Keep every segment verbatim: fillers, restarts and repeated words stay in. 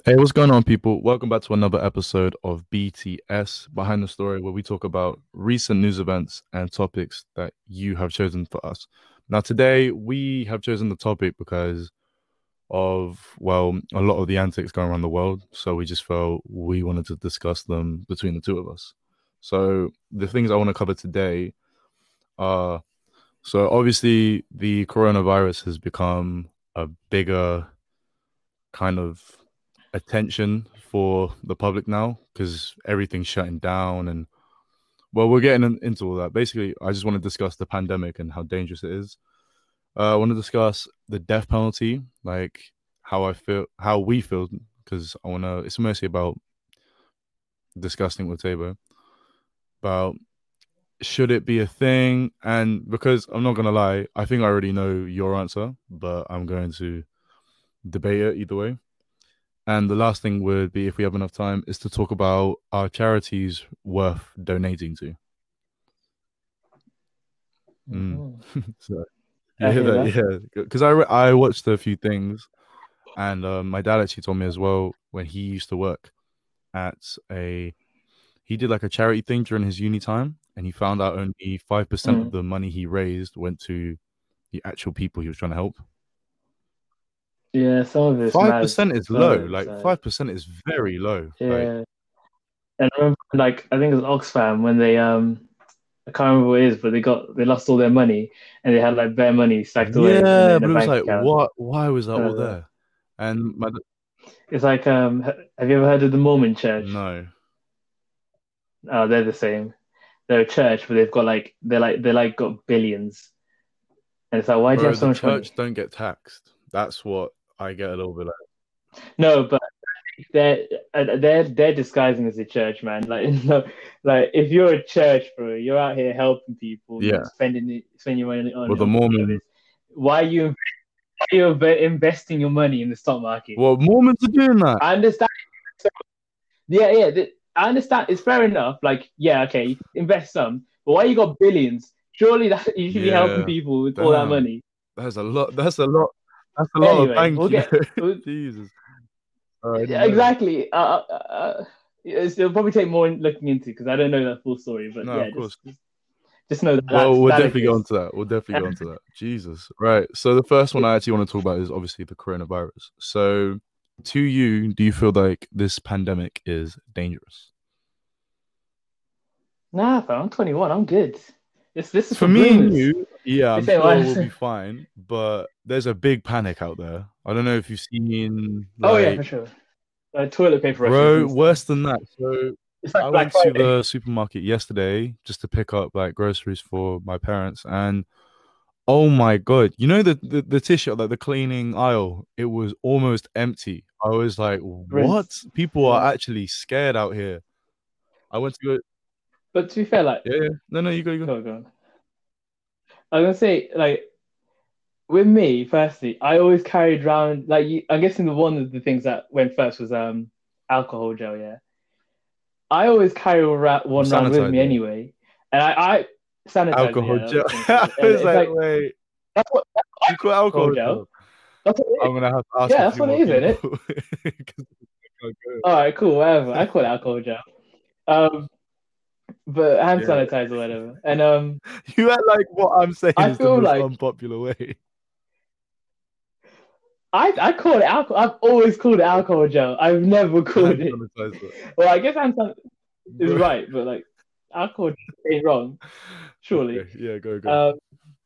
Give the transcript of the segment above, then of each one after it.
Hey, what's going on, people? Welcome back to another episode of B T S Behind the Story, where we talk about recent news events and topics that you have chosen for us. Now, today we have chosen the topic because of, well, a lot of the antics going around the world. So we just felt we wanted to discuss them between the two of us. So the things I want to cover today are so obviously the coronavirus has become a bigger kind of attention for the public now because everything's shutting down and well we're getting in, into all that. Basically, I just want to discuss the pandemic and how dangerous it is. uh, I want to discuss the death penalty, like how I feel, how we feel, because I want to, it's mostly about discussing with Tabo about should it be a thing. And because I'm not gonna lie, I think I already know your answer, but I'm going to debate it either way. And the last thing would be, if we have enough time, is to talk about our charities worth donating to. Mm. Mhm. So you I hear hear that? that. Yeah, because I re- I watched a few things, and um, my dad actually told me as well when he used to work at a he did like a charity thing during his uni time, and he found out only five percent of Mm. the money he raised went to the actual people he was trying to help. Yeah, some of it's Five mad. percent is Some of low. it's Like like, five percent is very low. Like yeah. And I remember, like, I think it was Oxfam when they um, I can't remember what it is, but they got they lost all their money and they had like bare money stacked away in a, yeah, in a but it was bank like, account. what? Why was that Something all like that. there? And my It's like um, ha- have you ever heard of the Mormon Church? no. Oh, they're the same. They're a church, but they've got like they're like they like got billions, and it's like, why do you Bro, have so the much money? church don't get taxed. That's what I get a little bit like. No, but they're uh, they're they're disguising as a church, man. Like no, like if you're a church, bro, you're out here helping people, you know, Yeah. spending it, spending your money Well, on the on good Mormons, service. Why are you why are you inve- investing your money in the stock market? well, Mormons are doing that. I understand. So, yeah, yeah, th- I understand. It's fair enough. Like, yeah, okay, invest some, but why you got billions? Surely that you should be helping Yeah. people with all that Damn. money. That's a lot. That's a lot. That's a lot of Anyway, bank, we'll you know. get we'll, Jesus. Oh, I didn't know. exactly. Uh, uh, uh, it'll probably take more looking into because I don't know that full story. But No, yeah, of just course. just, just know that Well, that's, we'll that definitely go exists. into that. We'll definitely go into that. Jesus. Right. So the first one I actually want to talk about is obviously the coronavirus. So to you, do you feel like this pandemic is dangerous? Nah, fam, I'm twenty-one. I'm good. This this is For for me and boomers. you, yeah, They I'm say, sure well, we'll be fine, but there's a big panic out there. I don't know if you've seen, oh yeah, for like, sure. Uh, toilet paper rushes bro, and stuff. worse than that. So It's like I Black went to Friday. the supermarket yesterday just to pick up like groceries for my parents, and oh my God, you know the the, the tissue, like the cleaning aisle, it was almost empty. I was like, what? Rinse. People are Yeah. actually scared out here. I went to go, But to be fair, like, yeah, yeah. No, no, you go, you go. go on, go on. I was gonna say, like, with me, firstly, I always carried around like you, I'm guessing the one of the things that went first was um alcohol gel, yeah. I always carry around one around with me Sanitizer, anyway. And I, I sanitizer, alcohol yeah, I was gel. gonna say. I And was it's like, like wait, that's what you call alcohol alcohol gel. gel? That's what it is. I'm gonna have to ask a Yeah, that's few what more it is, isn't people. it? 'Cause I can't All right, cool, whatever. I call it alcohol gel. Um, but hand yeah, sanitizer, whatever. And um, you act like what I'm saying I is the feel most like unpopular way. I I call it alcohol. I've always called it alcohol gel. I've never called Hand it. sanitizer, Well, I guess hand sanitizer is bro. right, but like alcohol gel ain't wrong, surely. Okay, yeah, go go. Um,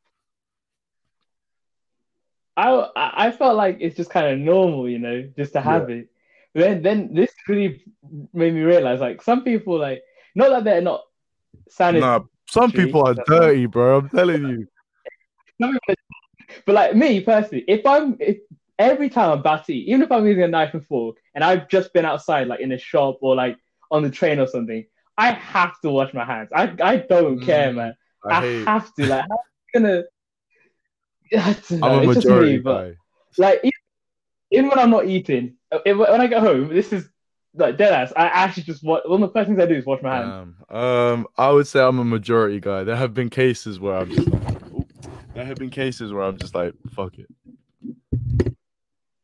I I felt like it's just kind of normal, you know, just to Yeah, have it. But then then this really made me realize like some people like not that they're not nah. Some sanitary, people are that's wrong. dirty, bro. I'm telling you. Some people- But like me personally, if I'm if every time I'm about to eat, even if I'm using a knife and fork and I've just been outside like in a shop or like on the train or something, I have to wash my hands. I I don't care, Mm, man. I I hate. have to. Like, how am I gonna? I don't I'm know. a It's just me, majority but guy. like even when I'm not eating, if, when I get home, this is like dead ass. I actually just what one of the first things I do is wash my hands. Damn. Um, I would say I'm a majority guy. There have been cases where I'm just like, oop. There have been cases where I'm just like, fuck it.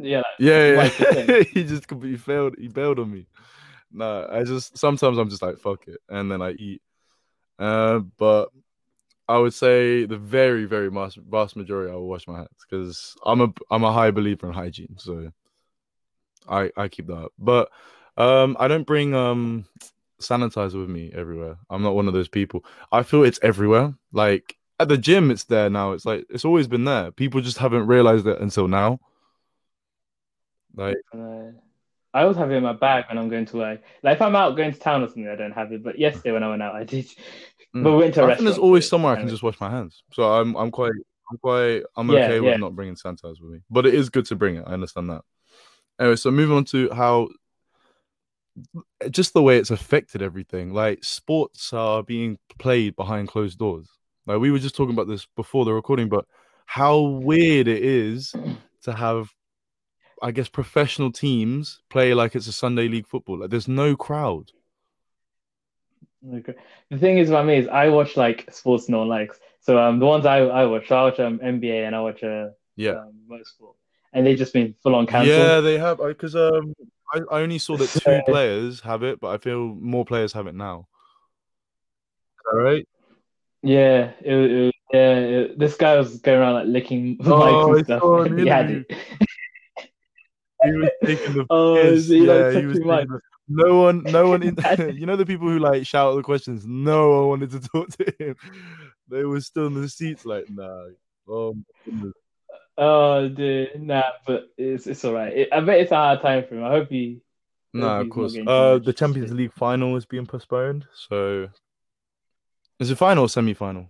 Yeah, like, Yeah, what yeah. is the thing? he just completely failed. He bailed on me. No, I just sometimes I'm just like fuck it, and then I eat. Uh, but I would say the very, very vast, vast majority I will wash my hands because I'm a I'm a high believer in hygiene, so I I keep that up. But um, I don't bring um sanitizer with me everywhere. I'm not one of those people. I feel it's everywhere. Like at the gym, it's there now. It's like it's always been there. People just haven't realized it until now. Like, Uh, I always have it in my bag when I'm going to work. Like if I'm out going to town or something, I don't have it. But yesterday when I went out, I did. But mm. we went to a I think there's restaurant, so always somewhere I kind can of. just wash my hands. So I'm I'm quite I'm quite I'm Yeah, okay with yeah. not bringing sanitizer with me. But it is good to bring it. I understand that. Anyway, so moving on to how just the way it's affected everything. Like sports are being played behind closed doors. Like we were just talking about this before the recording, but how weird it is to have, I guess, professional teams play like it's a Sunday league football. Like there's no crowd. Okay. The thing is about me is I watch like sports no one likes. So um the ones I I watch, so I watch um N B A and I watch uh Yeah. um motorsport, and they've just been full on cancelled. Yeah, they have because um I, I only saw that So, two players have it, but I feel more players have it now. All right. yeah, it, it, yeah. It, this guy was going around like licking mics Oh, and I stuff, saw an and he had interview. it. He was taking the Oh, so piss. he like Yeah, he was touching taking mics. the. No one, no one. In, Had you know the people who like shout out the questions. No one wanted to talk to him. They were still in the seats, like, nah. Oh my goodness. Oh, dude, nah, but it's it's all right. It, I bet it's a hard time for him. I hope he hope Nah, of he's not course. getting too Uh, the much Champions spit. League final is being postponed. So, is it final or semi-final?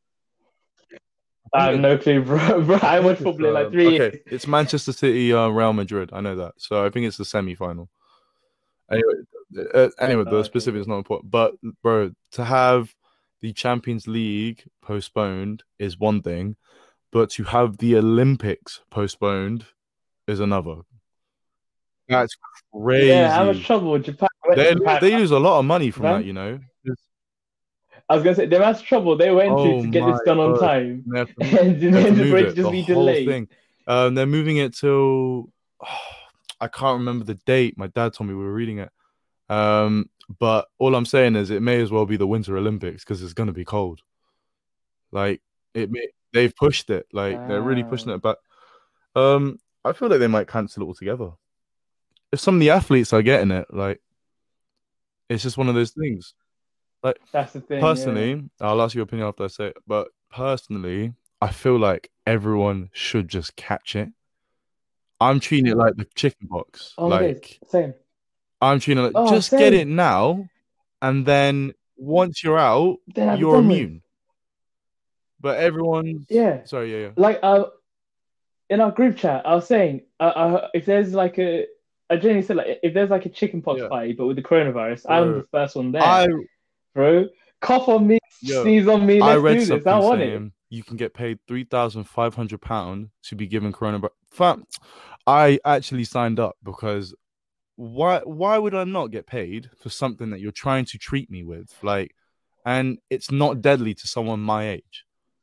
I I think have it. no clue, bro. Bro, I I think watched it's football in like um. three Okay, years. it's Manchester City, uh, Real Madrid. I know that. So I think it's the semi-final. Anyway, uh, anyway, Oh, the okay, specific cool. is not important. But bro, to have the Champions League postponed is one thing, but to have the Olympics postponed is another. That's Yeah, how much crazy. trouble Japan went to They Japan, they lose a lot of money from that, Japan? you know. I was gonna say the amount of trouble they went to Oh to get my this done on god! time, They have to, and they have to then for move it to it, just the be whole delayed. thing. Um, they're moving it till oh, I can't remember the date. My dad told me we were reading it. Um, but all I'm saying is it may as well be the Winter Olympics because it's gonna be cold. Like it may, they've pushed it. Like they're really pushing Ah, it back. Um, I feel like they might cancel it altogether. If some of the athletes are getting it, like it's just one of those things. Like that's the thing. Yeah. personally, I'll ask your opinion after I say it, but personally, I feel like everyone should just catch it. I'm treating it like the chicken pox. Oh my days, Like same. I'm treating it like Oh, just get it same. now, and then once you're out, Then I'll be you're done with. immune. But everyone's Yeah. sorry, yeah, yeah. Like uh, in our group chat, I was saying, uh, uh, if there's like a, I genuinely said like if there's like a chickenpox Yeah, party, but with the coronavirus, I'm bro. the first one I there, bro. Cough on me, Yo, sneeze on me. I Let's read do this. I something want it. saying you can get paid three thousand five hundred pounds to be given coronavirus. Fam, I actually signed up because why? Why would I not get paid for something that you're trying to treat me with? Like, and it's not deadly to someone my age.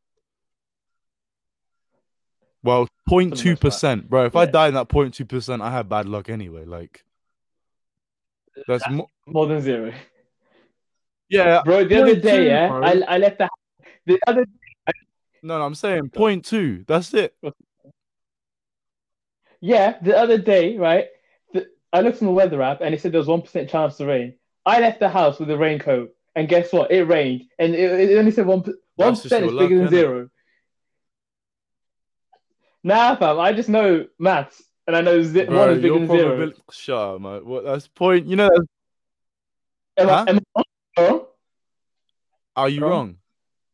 Well, For the zero point two most part. percent, bro. If I Yeah, died in that zero point two percent, I had bad luck anyway. Like, that's more. more than zero. Yeah, Bro, the other point day, two, yeah, I bro. I left the the other No, no, I'm saying point two. That's it. yeah, the other day, right? The, I looked on the weather app and it said there was one percent chance to rain. I left the house with a raincoat, and guess what? It rained, and it, it only said one one That's just percent your is bigger luck, than innit? zero. Nah, fam, I just know maths, and I know z- one Bro, is bigger your than zero. probability. Shut up, man. What? That's point. You know, that's, Am I, huh? am I wrong? Are you Wrong? wrong?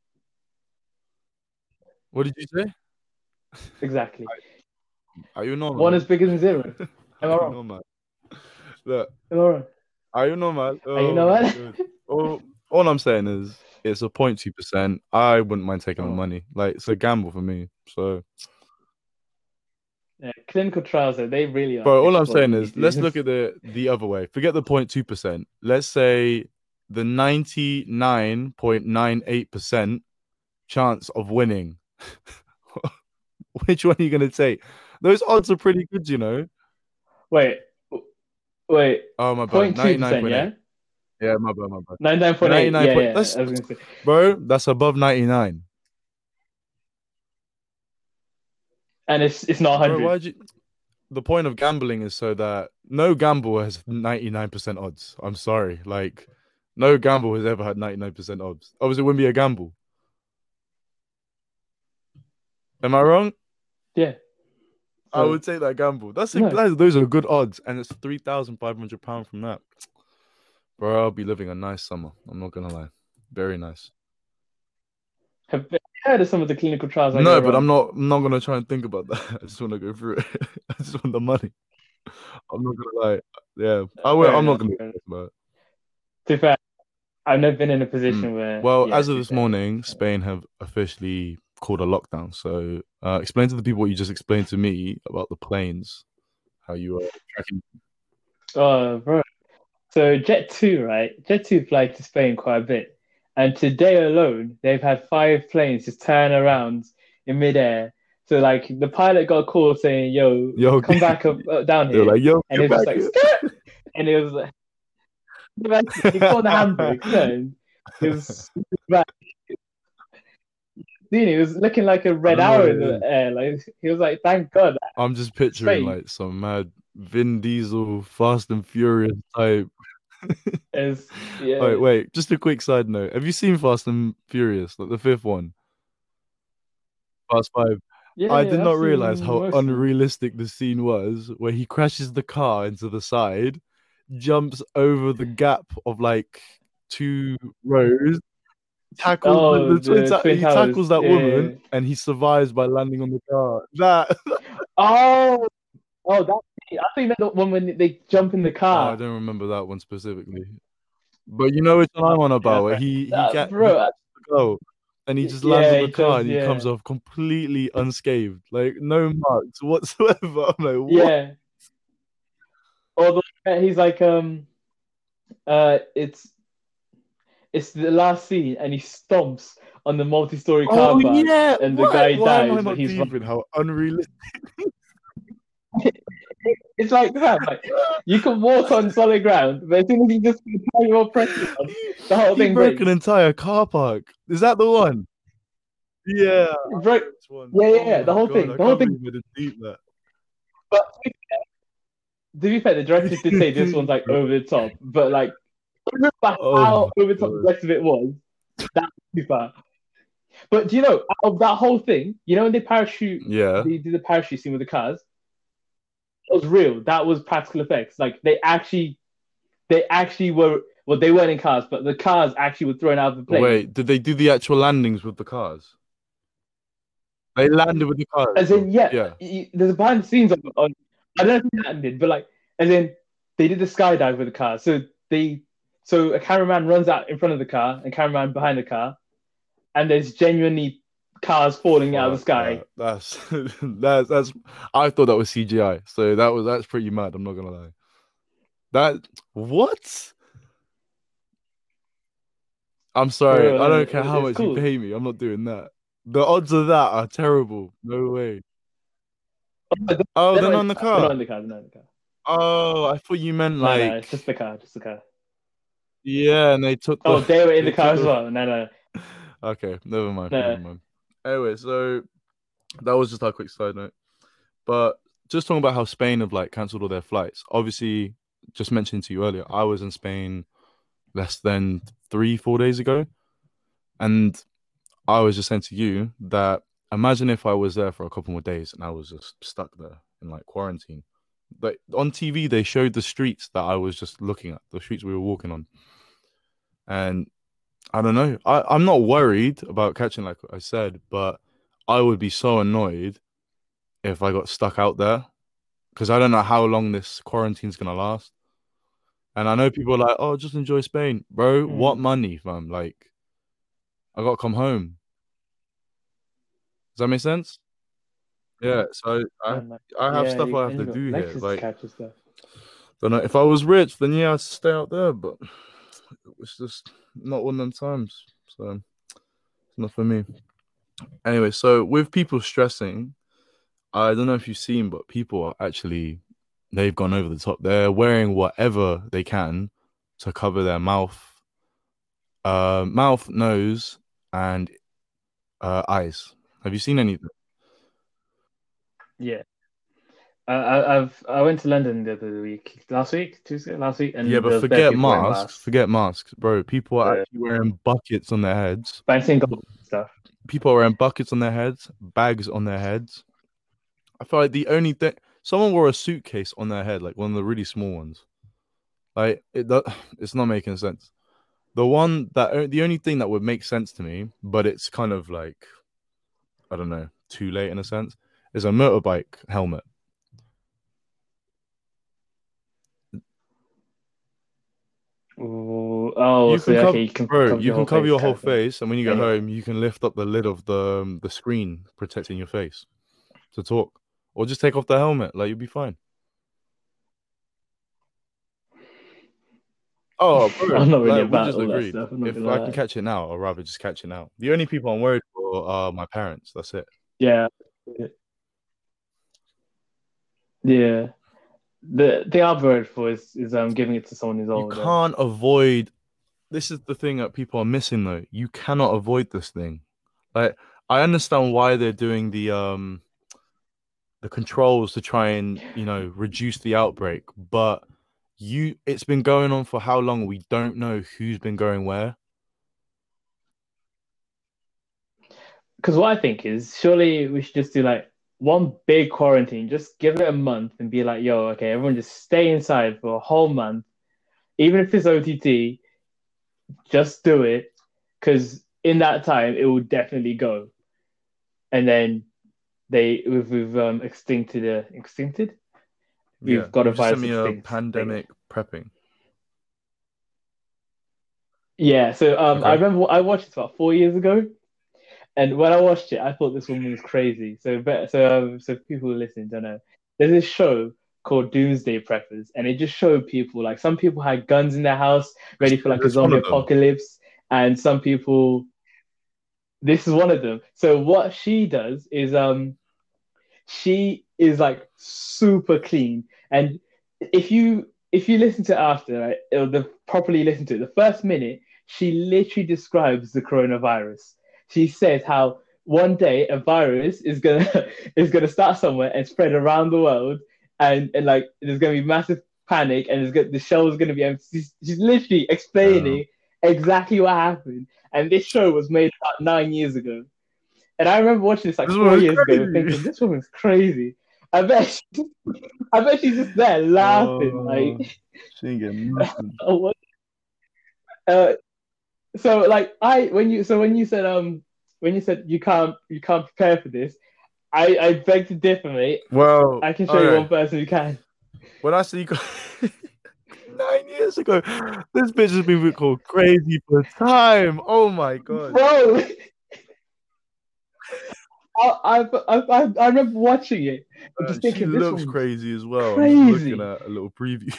What did you say? Exactly. Are you One normal? is bigger than zero. Am Are I you wrong? normal? Look, Am I wrong? are you normal? And you Oh know my what? god. All, all I'm saying is it's a point two percent. I wouldn't mind taking the Oh, money. Like it's a gamble for me. So, yeah, clinical trials, though, they really are but all I'm saying exploiting these is let's look students. at the the other way. Forget the point two percent. Let's say the ninety nine point nine eight percent chance of winning. Which one are you gonna take? Those odds are pretty good, you know. Wait, wait, Oh my bad, point two ninety-nine percent, point eight. yeah, Yeah, my bad, my bad. ninety nine point eight, ninety-nine yeah, point. yeah. That's I was gonna say, bro. That's above ninety-nine. and it's it's not Bro, hundred. why'd you? The point of gambling is so that no gamble has ninety-nine percent odds. I'm sorry. Like, no gamble has ever had ninety-nine percent odds. Obviously, it wouldn't be a gamble. Am I wrong? Yeah. I So would take that gamble. That's a, no, that, those are good odds, and it's three thousand five hundred pounds from that. Bro, I'll be living a nice summer. I'm not gonna lie, very nice. have you heard of some of the clinical trials that go No, but wrong? I'm not. I'm not gonna try and think about that. I just want to go through it. I just want the money. I'm not gonna lie. Yeah, I will. Fair I'm not enough. gonna Fair enough. think about it. To be fair, I've never been in a Mm. position where, Well, yeah. as To of be this fair. morning, Spain have officially called a lockdown. So, uh, explain to the people what you just explained to me about the planes, how you are tracking. Oh, bro. So Jet two, right? Jet two flies to Spain quite a bit. And today alone, they've had five planes just turn around in midair. So like the pilot got a call saying, "Yo, Yo, come back up uh, down they're here," like, yo, and get it was just back like, here. "Skirt!" And it was like, he put on the handbrake, you know, and it was bad. Dude, he was looking like a I red don't know what arrow it in the is. air. Like he was like, "Thank God, I'm just picturing Spain like some mad Vin Diesel, Fast and Furious type. is Wait, yeah, wait, just a quick side note. Have you seen Fast and Furious, like the fifth one, Fast Five? yeah, I did yeah. I've not realize seen how most of them. unrealistic the scene was where he crashes the car into the side, jumps over the gap of like two rows, tackles the, Oh, the twin the ta- Twin he Towers. tackles that Yeah, yeah, woman yeah. and he survives by landing on the car. That Oh, oh, that. I think that the one when they jump in the oh, I car. don't remember that one specifically. But you know which one I'm on Yeah, about. Where fair. he he Uh, get he bro. uh, catches the goal and he just lands on Yeah, the he car does. and he comes Yeah, off completely unscathed, like no marks whatsoever. I'm like, what? yeah. Although he's like, um, uh, it's it's the last scene, and he stomps on the multi-story car Oh park, yeah, and the what? guy Why am I dies, but not he's deep in how unrealistic? It's like that. Like you can walk on solid ground, but as soon as you just put a tiny more pressure on, he, the whole he thing broke an breaks. entire car park. Is that the one? Yeah, I It broke. know which one. Yeah, yeah, Oh yeah. The my whole god, thing. I The whole can't thing. believe I didn't deep that. But to be fair, the directors did say this one's like over the top, but like I don't remember Oh how my over the top the god. rest of it was. That was too far. But do you know out of that whole thing? You know when they parachute, Yeah. they do the parachute scene with the cars. It was real. That was practical effects. Like they actually, they actually were. Well, they weren't in cars, but the cars actually were thrown out of the plane. Wait, did they do the actual landings with the cars? They landed with the cars. As in, yeah, Yeah. there's a behind the scenes on, on I don't know if that did, but like, as in, they did the skydive with the car. So they, so a cameraman runs out in front of the car, and cameraman behind the car, and there's genuinely cars falling out of the Fuck sky. that. That's that's that's I thought that was C G I. So that was that's pretty mad, I'm not gonna lie. That what? I'm sorry. I Bro, don't care it, how it's much you cool. pay me. I'm not doing that. The odds of that are terrible. No way. Oh, They're they're not in not the in the car. They're not car. in the car. They're not in the car. Oh, I thought you meant No, no, like it's just the car. Just the car. yeah, and they took Oh, the they were in they the car took as the well. No, no, okay, never mind, never no. mind. Anyway, so that was just our quick side note. But just talking about how Spain have like cancelled all their flights. Obviously, just mentioned to you earlier, I was in Spain less than three, four days ago. And I was just saying to you that imagine if I was there for a couple more days and I was just stuck there in like quarantine. Like on T V, they showed the streets that I was just looking at, the streets we were walking on. And I don't know. I, I'm not worried about catching, like I said, but I would be so annoyed if I got stuck out there because I don't know how long this quarantine's gonna last. And I know people are like, "Oh, just enjoy Spain, bro." What Mm. money, fam? Like, I gotta come home. Does that make sense? Yeah. So I, And like, I have yeah, stuff you, I have and to you got do here. lectures to Like, catch and stuff. don't know. If I was rich, then yeah, I'd stay out there. But it's just not one of them times. So it's not for me. Anyway, so with people stressing, I don't know if you've seen, but people are actually they've gone over the top. They're wearing whatever they can to cover their mouth, uh, mouth, nose, and uh, eyes. Have you seen anything? Yeah. I, I I've I went to London the other week, last week, Tuesday, last week, Yeah, and but there was bare forget people wearing masks. masks. Forget masks, bro. People are So, actually wearing buckets on their heads. but I'm seeing gold stuff. People are wearing buckets on their heads, bags on their heads. I feel like the only thing someone wore a suitcase on their head, like one of the really small ones. Like it, that, it's not making sense. The one that the only thing that would make sense to me, but it's kind of like I don't know, too late in a sense, is a motorbike helmet. Ooh, oh, You so can cover, okay, you can bro. cover You your can whole cover face, your kind whole of thing. face, and when you get Anyway, home, you can lift up the lid of the um, the screen protecting your face to talk, or just take off the helmet. Like you'll be fine. Oh, bro, I'm not really like we about just all that agreed. stuff. I'm not If gonna I can lie. catch it now, I'd rather just catch it now. The only people I'm worried for are my parents. That's it. Yeah, yeah. The the I'm worried for is is um giving it to someone who's You older. can't avoid. This is the thing that people are missing, though. You cannot avoid this thing. Like I understand why they're doing the um the controls to try and you know reduce the outbreak, but you it's been going on for how long? We don't know who's been going where. Because what I think is, surely we should just do like one big quarantine. Just give it a month and be like, yo, okay, everyone just stay inside for a whole month. Even if it's O T T, just do it. Because in that time, it will definitely go. And then they we've, we've um extincted uh, extincted. Yeah, We've got a you've just sent virus me a extinct thing. pandemic prepping. Yeah. So um, I Okay. remember I watched this about four years ago. And when I watched it, I thought this woman was crazy. So, but so um, so people who listen don't know. There's this show called Doomsday Preppers, and it just showed people like some people had guns in their house Is, ready for is like a this one zombie of them? apocalypse, and some people. This is one of them. So what she does is um she is like super clean, and if you if you listen to it after right, or the properly listen to it, the first minute she literally describes the coronavirus. She says how one day a virus is gonna is gonna start somewhere and spread around the world, and and like there's gonna be massive panic, and it's gonna, the show is gonna be empty. She's, she's literally Yeah. explaining exactly what happened, and this show was made about nine years ago. And I remember watching this like This four one is years ago, crazy. thinking this woman's crazy. I bet she, I bet she's just there laughing, like, Oh, she ain't getting nothing. oh, what? Uh, so like I when you so when you said um when you said you can't you can't prepare for this, I I beg to differ, mate. Well, I can show you okay. one person who can. When I see you got nine years ago, this bitch has been called crazy for time. Oh my god. Bro, I, I, I, I remember watching it and Uh, just she thinking this looks woman's crazy as well. I'm just looking crazy. at a little preview.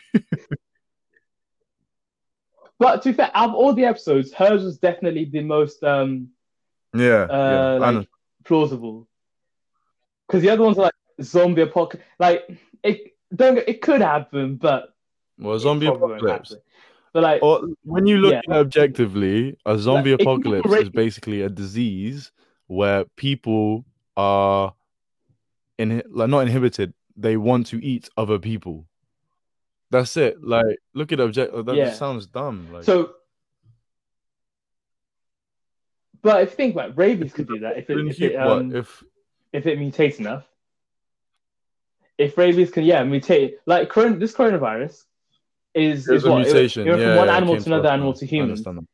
But to be fair, out of all the episodes, hers was definitely the most um Yeah, yeah. uh I know. like plausible. Because the other ones are like zombie apocalypse. Like it don't it could happen, but Well, it zombie probably won't apocalypse. happen. But like Or when you look yeah, at it objectively, a like zombie it can go apocalypse is rabies. basically a disease where people are in like not inhibited. They want to eat other people. That's it. Like, look at object. That just Yeah. sounds dumb. Like, So, but if you think about it, if rabies you could do that if it in if it what um if if it mutates enough. If rabies can yeah mutate like current this coronavirus is there's is a what it, it mutation? went from Yeah, one yeah, it animal came to to another us animal now. to I humans. understand that.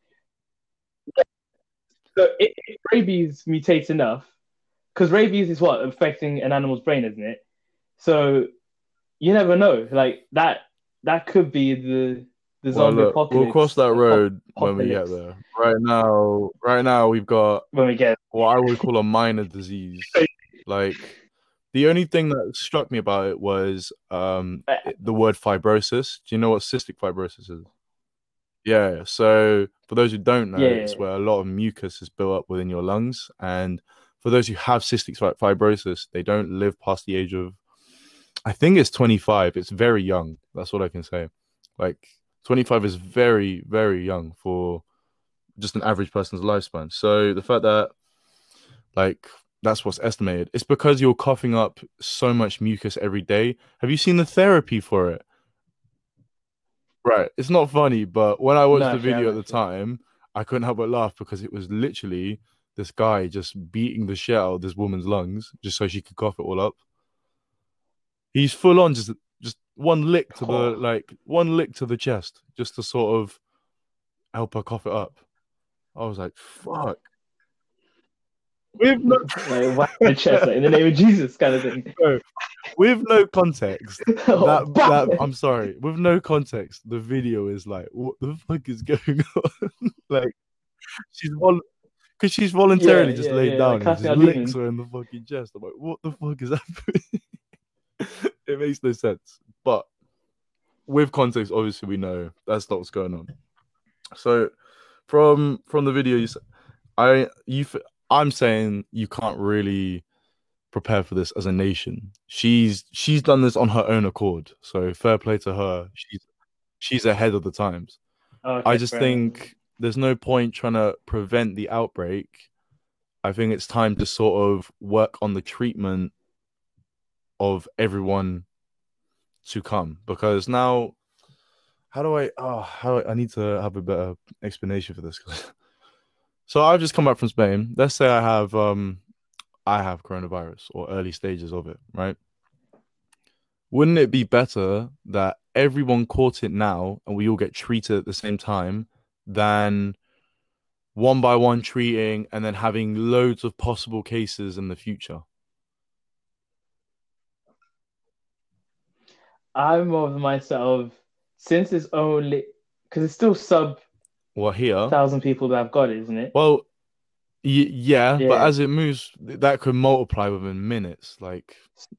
So if, if rabies mutates enough, because rabies is what affecting an animal's brain, isn't it? So you never know. Like that that could be the the Well, zombie look, we'll cross apocalypse that apop- road when we get apocalypse there. Right now, right now we've got when we get what I would call a minor disease. Like the only thing that struck me about it was um uh, it- the word fibrosis. Do you know what cystic fibrosis is? Yeah. So for those who don't know, yeah, it's where a lot of mucus is built up within your lungs, and for those who have cystic fibrosis, they don't live past the age of, I think it's twenty-five. It's very young. That's what I can say. Like twenty-five is very, very young for just an average person's lifespan. So the fact that like that's what's estimated, it's because you're coughing up so much mucus every day. Have you seen the therapy for it? Right. It's not funny, but when I watched No, the actually, I video at haven't the actually. time, I couldn't help but laugh because it was literally this guy just beating the shit out of this woman's lungs just so she could cough it all up. He's full on just just one lick to the Oh. like one lick to the chest just to sort of help her cough it up. I was like, fuck. With no, Like whack the chest, like in the name of Jesus, kind of thing. no, with no context, Oh, that bah! that I'm sorry, with no context, the video is like, what the fuck is going on? Like she's vol because she's Yeah, voluntarily just yeah, laid yeah. Like down and casting just out licks demons. her in the fucking chest. I'm like, what the fuck is happening? It makes no sense. But with context, obviously we know that's not what's going on. So from from the video, you, I you I'm saying you can't really prepare for this as a nation. She's she's done this on her own accord. So fair play to her. She's she's ahead of the times. I Okay, just fair enough. think there's no point trying to prevent the outbreak. I think it's time to sort of work on the treatment of everyone to come because now how do I oh how I need to have a better explanation for this. So I've just come back from Spain. Let's say I have um I have coronavirus or early stages of it, right? Wouldn't it be better that everyone caught it now and we all get treated at the same time than one by one treating and then having loads of possible cases in the future? I'm of the mindset of since it's only because it's still sub Well, here, thousand people that have got it, isn't it? well, y- yeah, but Yeah, as it moves, that could multiply within minutes. Like,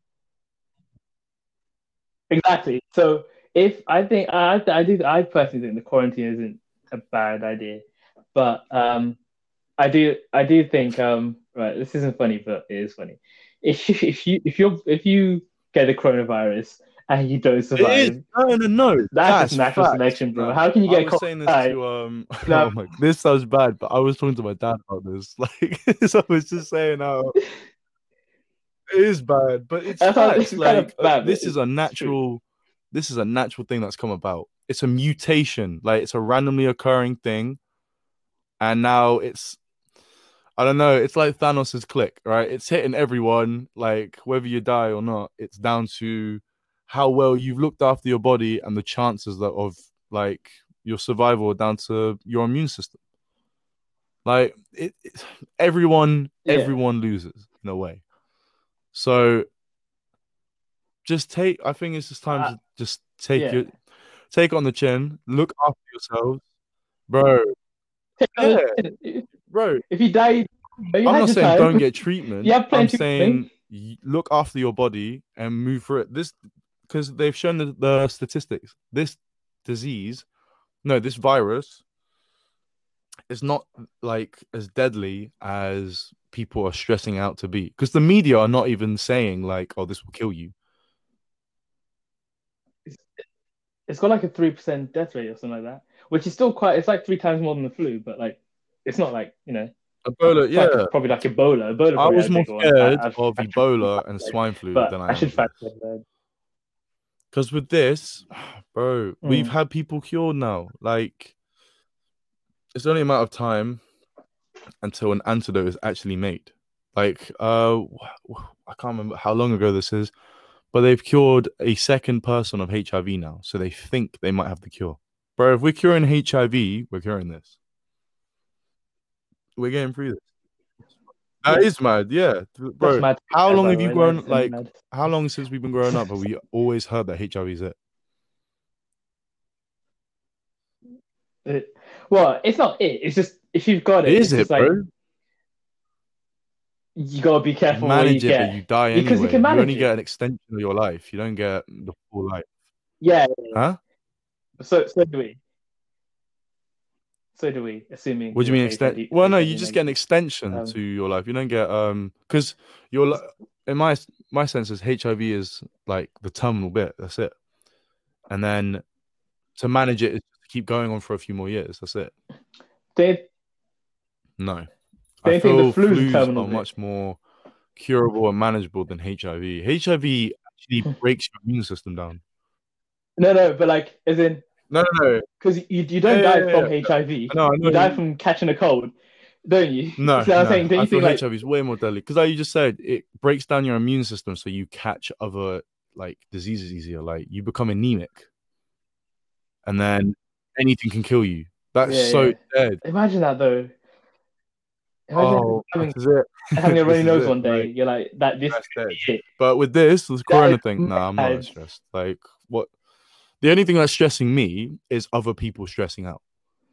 exactly. So if I think I I do I personally think the quarantine isn't a bad idea, but um I do I do think um right this isn't funny but it is funny. If you if you if you if you get the coronavirus and you don't it is. survive, No, no, no. that's just That's natural facts. selection, bro. No, How can you I get was caught? saying this Right? to um. No, Oh my, this sounds bad, but I was talking to my dad about this. Like, so I was just saying how it is bad, but it's that's how this facts. is kind Like, of uh, bad, but this is it's, a it's true. natural. This is a natural thing that's come about. It's a mutation. Like, it's a randomly occurring thing, and now it's. I don't know. It's like Thanos's click, right? It's hitting everyone. Like, whether you die or not, it's down to how well you've looked after your body and the chances that of like your survival are down to your immune system. Like it, it everyone, Yeah, everyone loses in a way. So just take. I think it's just time uh, to just take yeah. your take on the chin. Look after yourselves, bro. Yeah, bro. If you die, you I'm had not your saying don't time. get You treatment. have I'm plenty of money. saying look after your body and move through it. This because they've shown the, the statistics. This disease, no, this virus is not like as deadly as people are stressing out to be. Because the media are not even saying like, "Oh, this will kill you." It's, it's got like a three percent death rate or something like that, which is still quite. It's like three times more than the flu, but like it's not like you know. Ebola, It's like yeah. probably like Ebola. Ebola I probably was had a more bigger one. I, scared I've of I should Ebola and swine flu but than I I am should of this. factor that. Because with this, bro, we've Mm. had people cured now. Like, it's only a matter of time until an antidote is actually made. Like, uh, I can't remember how long ago this is, but they've cured a second person of H I V now, so they think they might have the cure. Bro, if we're curing H I V, we're curing this. We're getting through this. Yeah, That is mad, yeah, that's bro. mad. How long By the have you way, that grown? is Like, mad. how long since we've been growing up have we always heard that H I V is it? It, well, it's not it. It's just if you've got it, Is it's just it, like bro? you gotta be You careful what you manage it, but get you die because you anyway. can You manage only get it. an extension of your life. You don't get the full life. Yeah. Huh? So so do we. So do we, assuming What do he you was mean extend? H I V Well, no, you H I V just get an negative. extension Um, to your life. You don't get um because you're li- in my my sense is H I V is like the terminal bit. That's it. And then to manage it is to keep going on for a few more years. That's it. they No, I they think the feel flu is the flus terminal are bit. much more curable and manageable than H I V. H I V actually breaks your immune system down. No, no, but like, as in, No, no, no. because you you Yeah, don't yeah, die yeah, from yeah. H I V, I know, I you know. die from catching a cold, don't you? No, So I'm no. saying, don't I you feel think like, H I V is way more deadly because, like you just said, it breaks down your immune system, so you catch other like diseases easier. Like you become anemic, and then anything can kill you. That's yeah, so yeah. dead. Imagine that though. Imagine Oh, having this is it. having a This runny is nose it. one day. Like You're like that. This that's could dead. be it. But with this, this That Corona is thing, nah, I'm not that mad. stressed. Like what? The only thing that's stressing me is other people stressing out.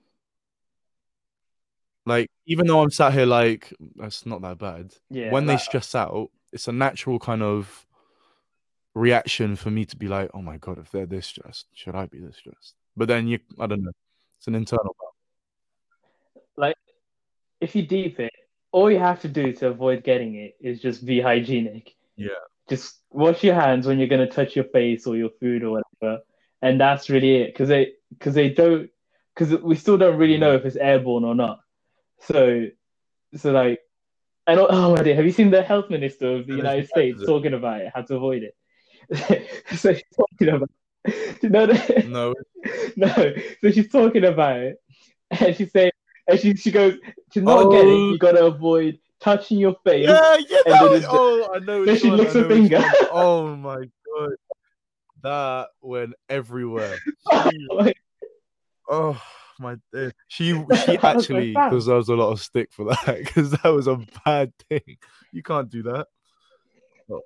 Like, even though I'm sat here like that's not that bad, Yeah, when they like stress out, it's a natural kind of reaction for me to be like, oh my god, if they're this stressed, should I be this stressed? But then you, I don't know, it's an internal battle. like if you deep it, all you have to do to avoid getting it is just be hygienic. Yeah, Just wash your hands when you're gonna touch your face or your food or whatever, and that's really it. Because they because they don't because we still don't really know mm. if it's airborne or not. So so like I don't. Oh my dear, have you seen the health minister of the And it's United bad, States is it? talking about it, how to avoid it? So she's talking about no, no, No, no. So she's talking about it, and she's saying, and she she goes to not get it, oh you gotta avoid touching your face, yeah, yeah, and that then was, it, oh, I know then which she one, licks I her know which finger. one. Oh my god, that went everywhere. She, oh my day. She she I was like, actually fam. deserves a lot of stick for that because that was a bad thing. You can't do that. Oh,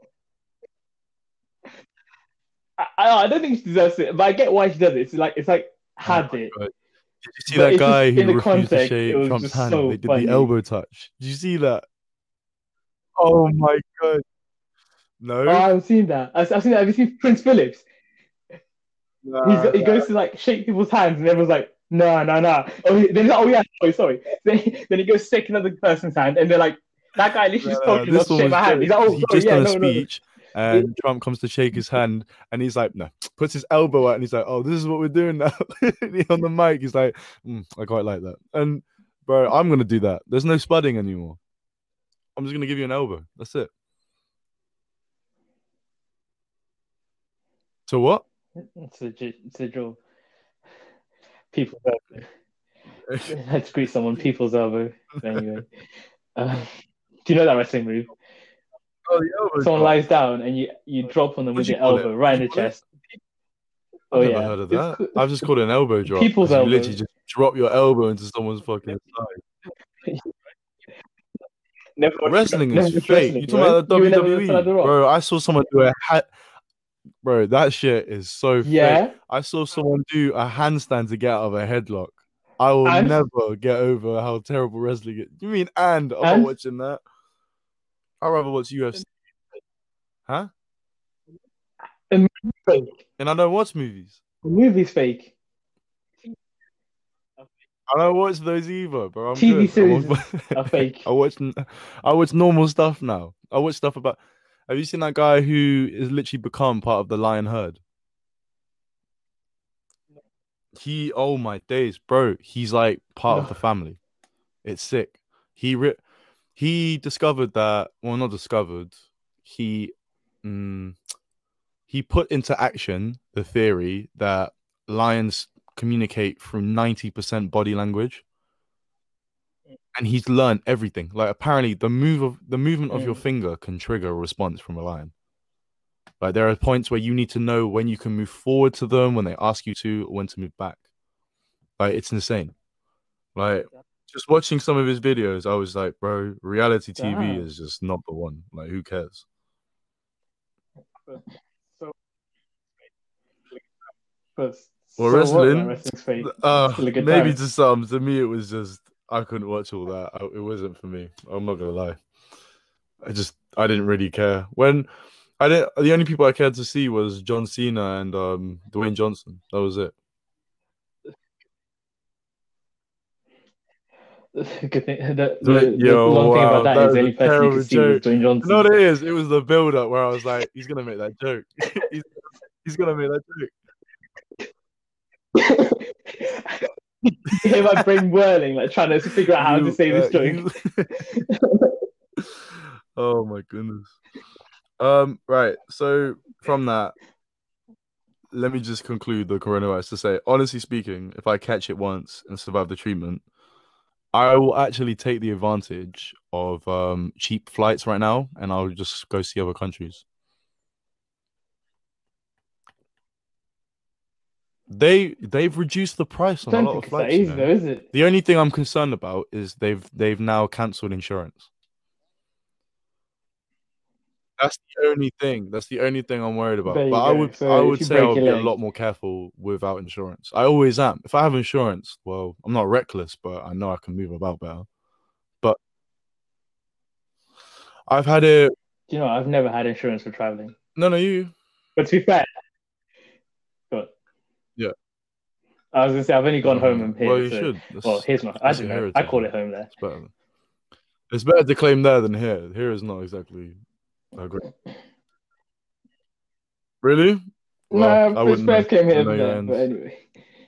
I, I don't think she deserves it, but I get why she does it. It's like it's like oh had my it, god. Did you see but that it's just guy in who the refused to context, it shake was Trump's just hand? so They did the funny. elbow touch. Did you see that? Oh my god. Oh, I No? haven't seen that. I've, I've seen that. Have you seen Prince Phillips? He's Nah, got, he nah. goes to like shake people's hands, and everyone's like, "No, no, no." Oh, he- then oh yeah, sorry, sorry. Then, then he goes to shake another person's hand, and they're like, "That guy literally just Nah, told you not this to one shake was my hand." jokes He's like, because "Oh, he sorry, just yeah, done a no, no." speech It, and Trump comes to shake his hand and he's like, no, puts his elbow out and he's like, oh, this is what we're doing now. On the mic, he's like, mm, I quite like that. And bro, I'm gonna do that. There's no spudding anymore. I'm just gonna give you an elbow. That's it. So what? it's a it's a draw. People's elbow. Let's greet someone. People's elbow. Anyway, uh, do you know that wrestling move? Oh, the elbow Someone drop. lies down and you you drop on them What with do you your call it? elbow What right do in you the call it? chest. Oh I've never yeah, heard of it's that. I've just called it an elbow drop people's because you elbow. literally just drop your elbow into someone's fucking side. Never watched, Wrestling is never watched fake. wrestling, You talking right? about the You were never the son of W W E, the Rock. bro? I saw someone do a hat, bro. That shit is so fake. Yeah, I saw someone do a handstand to get out of a headlock. I will and never get over how terrible wrestling is. You mean and? I'm not and watching that. I'd rather watch U F C, huh? the movie's fake. And I don't watch movies. The movie's fake. I don't watch those either, bro. I'm T V good. I'm series on... are fake. I watch I watch normal stuff now. I watch stuff about. Have you seen that guy who is literally become part of the lion herd? He, oh my days, bro. He's like part of No, the family. It's sick. He re- he discovered that. Well, not discovered. He, mm, he put into action the theory that lions communicate through ninety percent body language. And he's learned everything. Like apparently, the move of the movement of your mm. finger can trigger a response from a lion. Like there are points where you need to know when you can move forward to them, when they ask you to, or when to move back. Like it's insane. Like just watching some of his videos, I was like, bro, reality T V Damn. is just not the one. Like who cares? So, but Well, so what? That wrestling, wrestling's fake. uh, Still a good maybe time. to some. To me, it was just I couldn't watch all that. I, it wasn't for me. I'm not gonna lie. I just I didn't really care when I didn't. The only people I cared to see was John Cena and um Dwayne Johnson. That was it. Good thing, the, Like, the the yo, long thing about wow, that that is the is only a person you could terrible see was joke. Dwayne You know Johnson. what it is? It was the build up where I was like, he's gonna make that joke. he's he's gonna make that joke. You hear my brain whirling, like trying to figure out how to You, say uh, this joke. you. Oh my goodness. Um, right. So from that, let me just conclude the coronavirus to say, honestly speaking, if I catch it once and survive the treatment, I will actually take the advantage of um cheap flights right now, and I'll just go see other countries. They they've reduced the price I on a don't lot of think it's that flights, you easy know. though, is it? The only thing I'm concerned about is they've they've now cancelled insurance. That's the only thing. That's the only thing I'm worried about. There But you I go. would So I if would you say I break would your be a leg, lot more careful without insurance. I always am. If I have insurance, well, I'm not reckless, but I know I can move about better. But I've had it. you know, I've never had insurance for traveling. No, no, you. But to be fair, but Yeah. I was gonna say I've only gone home Uh, and well, here. you So, should. well, That's here's my. I that's don't your know. I heritage, call it man. home there. It's better. It's better to claim there than here. Here is not exactly that great. Really? Well, No, I first wouldn't know. first came I here know from your there. But ends. anyway,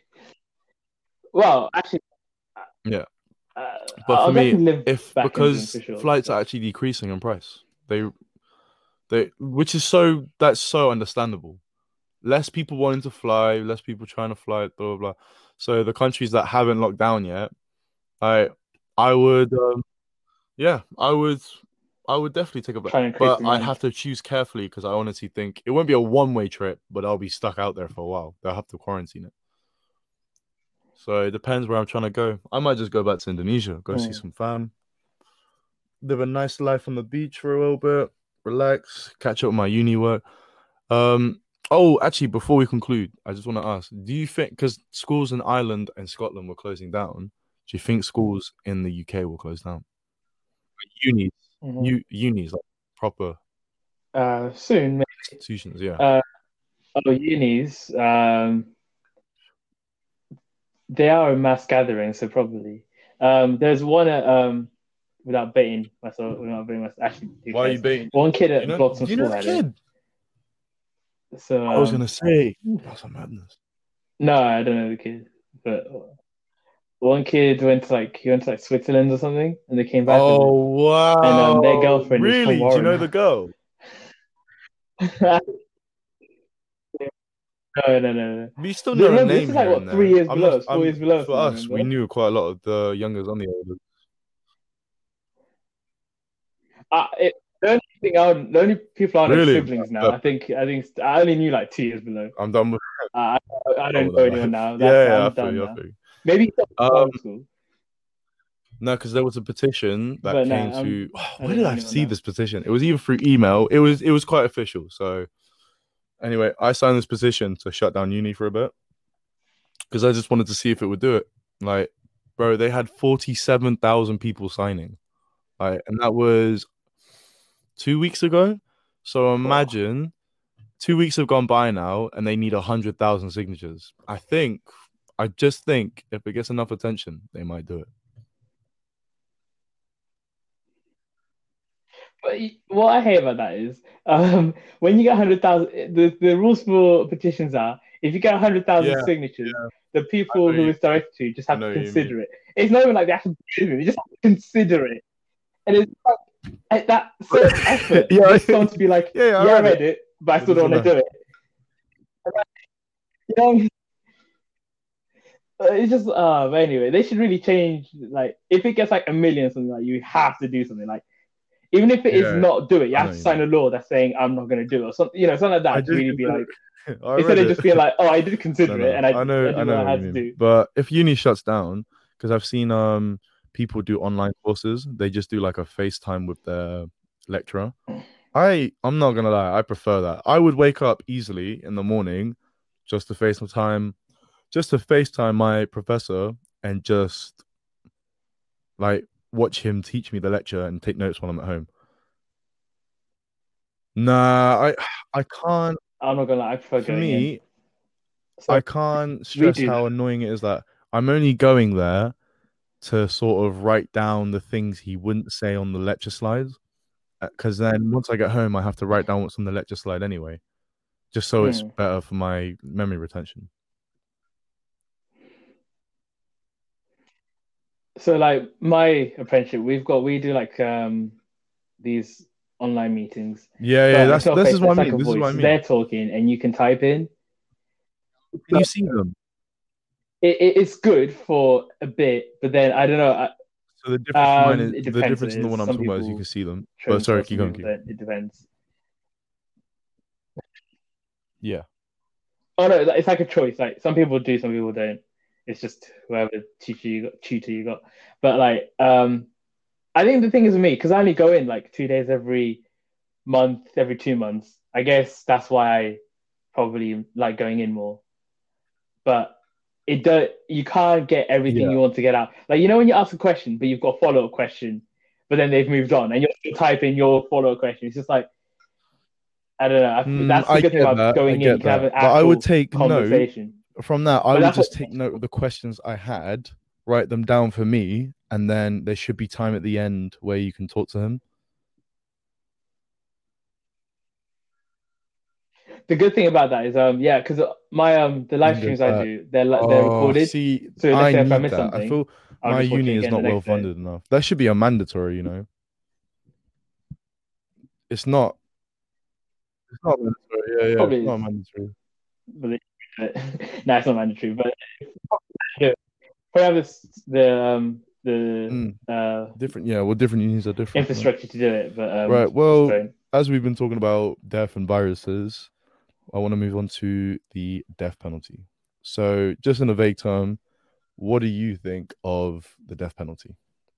well, actually, Yeah. uh, But for I'll me, definitely live if back in England for because sure. flights So. are actually decreasing in price, they they which is so that's so understandable. Less people wanting to fly, less people trying to fly, blah blah blah. So the countries that haven't locked down yet, I I would um, yeah, I would I would definitely take a flight. Try and increase But I'd demand. have to choose carefully because I honestly think it won't be a one-way trip, but I'll be stuck out there for a while. They'll have to quarantine it. So it depends where I'm trying to go. I might just go back to Indonesia, go see Hmm. some fam, live a nice life on the beach for a little bit, relax, catch up with my uni work. Um, oh, actually, before we conclude, I just want to ask: do you think because schools in Ireland and Scotland were closing down, do you think schools in the U K will close down? Unis, Hmm. u- unis, like proper Uh, soon, maybe. institutions. Yeah. Uh, oh, unis. Um, they are a mass gathering, so probably. Um, there's one at um, without baiting myself, without baiting myself. Actually, who Why are you cares? baiting? One kid Do you at know? Bloxham Do you know School the had it. kid? So I was um, gonna say that's a madness. no, I don't know the kid, but one kid went to like he went to like Switzerland or something, and they came back with Oh it. And um, their wow! girlfriend is from Really? Do you know Warren. the girl? no, no, no, no. We still know a Remember, this name is like here and what three there. years I'm below, not. us, four years I'm below us for now. us. We Remember? knew quite a lot of the youngers on the oldest. Uh, it, the only thing I would, the only people I know Really? siblings now. Uh, I think I think I only knew like two years below. I'm done with, Uh, I I done don't with know that anyone life. now. That's Yeah, yeah, I I'm feel done you. I now. feel you. Maybe Um, primary school, no, because there was a petition that but no, came I'm to. Oh, I where don't did know I anyone see now. this petition? It was either through email. It was. It was quite official. So anyway, I signed this petition to shut down uni for a bit because I just wanted to see if it would do it. Like, bro, they had forty-seven thousand people signing. Like, and that was two weeks ago. So Oh. imagine two weeks have gone by now, and they need a hundred thousand signatures. I think. I just think if it gets enough attention, they might do it. But what I hate about that is um, when you get one hundred thousand, the, the rules for petitions are if you get one hundred thousand Yeah, signatures, yeah. the I people know who you. it's directed to just I have to know what you mean. consider it. It's not even like they have to do it, they just have to consider it. And it's like that certain effort yeah, just someone to be like, yeah, yeah, I yeah, I read it. read it, but I It still don't doesn't want to know. do it. You know, it's just, uh, but anyway, they should really change. Like, if it gets like a million, something like you have to do something like, even if it is Yeah, not do it, you I have know to you sign mean. a law that's saying I'm not going to do it, or something, you know, something like I that to did really be consider like it. I instead read of it. just being like, oh, I did no, consider it no, and I, I I know, I did know what I what you had to mean. do. But if uni shuts down, because I've seen um people do online courses, they just do like a FaceTime with their lecturer. I, I'm not gonna lie, I prefer that. I would wake up easily in the morning just to FaceTime, just to FaceTime my professor and just like watch him teach me the lecture and take notes while I'm at home. Nah, I I can't. I'm not gonna lie, I prefer For going in. me, So I can't we stress do that. how annoying it is that I'm only going there to sort of write down the things he wouldn't say on the lecture slides. Because then once I get home, I have to write down what's on the lecture slide anyway, just so it's Hmm. better for my memory retention. So like my apprenticeship, we've got we do like um these online meetings, Yeah, yeah, but it's that's not this face is to face, what I it's like mean. a This is what voice. I mean. They're talking and you can type in. Can you see them? It, it, it's good for a bit, but then I don't know. I, So the difference from mine um, is it the depends. difference What in it the one is. I'm Some talking about is you can people see them. show But sorry, themselves, keep some going, people keep going. don't. It depends. Yeah. Oh no, it's like a choice. Like some people do, some people don't. It's just whoever tutor you got, tutor you got. But like, um, I think the thing is with me because I only go in like two days every month, every two months. I guess that's why I probably like going in more. But it do, you can't get everything Yeah. you want to get out. Like you know when you ask a question, but you've got a follow up question, but then they've moved on, and you're still typing your follow up question. It's just like I don't know. I, Mm, that's the I good thing get about that. I going in. You get can have that. an But I would actual take note conversation. from that. I But would that's what just take note of the questions I had, write them down for me, and then there should be time at the end where you can talk to him. the good thing about that is um yeah, because my um the You live can go streams I back. do they're like they're Oh, recorded. see, So let's I say if I need miss that. I something, feel I'll my just watch it uni is again the not well next day. funded enough. That should be a mandatory, you know. It's not. It's not mandatory. Yeah, yeah. It's Probably not is, mandatory. but no, it's not mandatory. But yeah, probably have this, the um the Mm, uh different. Yeah. Well, different unis are different, right? infrastructure to do it, but um Right. just Well, don't. as we've been talking about death and viruses, I want to move on to the death penalty. So, just in a vague term, what do you think of the death penalty?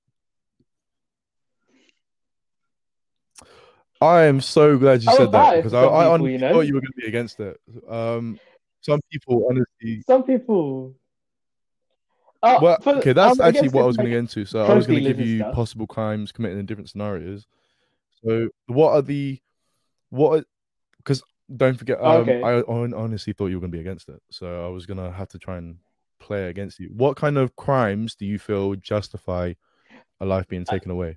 I am so glad you I'm said that about it because for I, some I people, honestly you thought know. you were going to be against it. Um, some people honestly, Some people. Oh, well, for okay, that's I'm actually against what I it was for going to like get into. So, I was drug going to give dealers and you stuff. possible crimes committed in different scenarios. So, what are the what? Because don't forget, um, Okay. I hon- honestly thought you were going to be against it. So, I was going to have to try and play against you. What kind of crimes do you feel justify a life being taken away?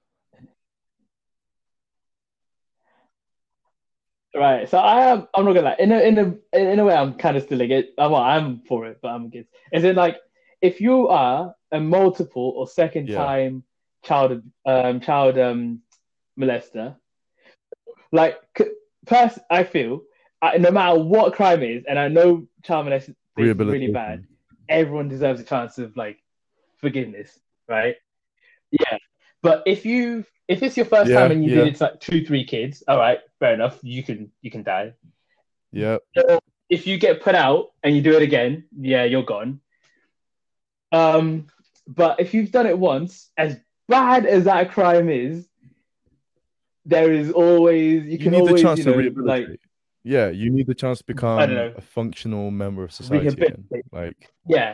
Right. So I am. I'm not gonna lie. In a in a in a way, I'm kind of still against. Well, I'm for it, but I'm against. Is it like if you are a multiple or second Yeah, time child um child um molester, like pers- I feel I, no matter what crime is, and I know child molestation is really bad, rehabilitation. everyone deserves a chance of like forgiveness, right? Yeah. But if you if it's your first time Yeah, and you did yeah, it to like two, three kids, all right, fair enough. You can you can die. yeah. So if you get put out and you do it again, yeah, you're gone. Um, but if you've done it once, as bad as that crime is, there is always you You can need the always chance you to know like rehabilitate. Yeah, you need the chance to I don't become know a functional member of society again. rehabilitate. Like, Yeah.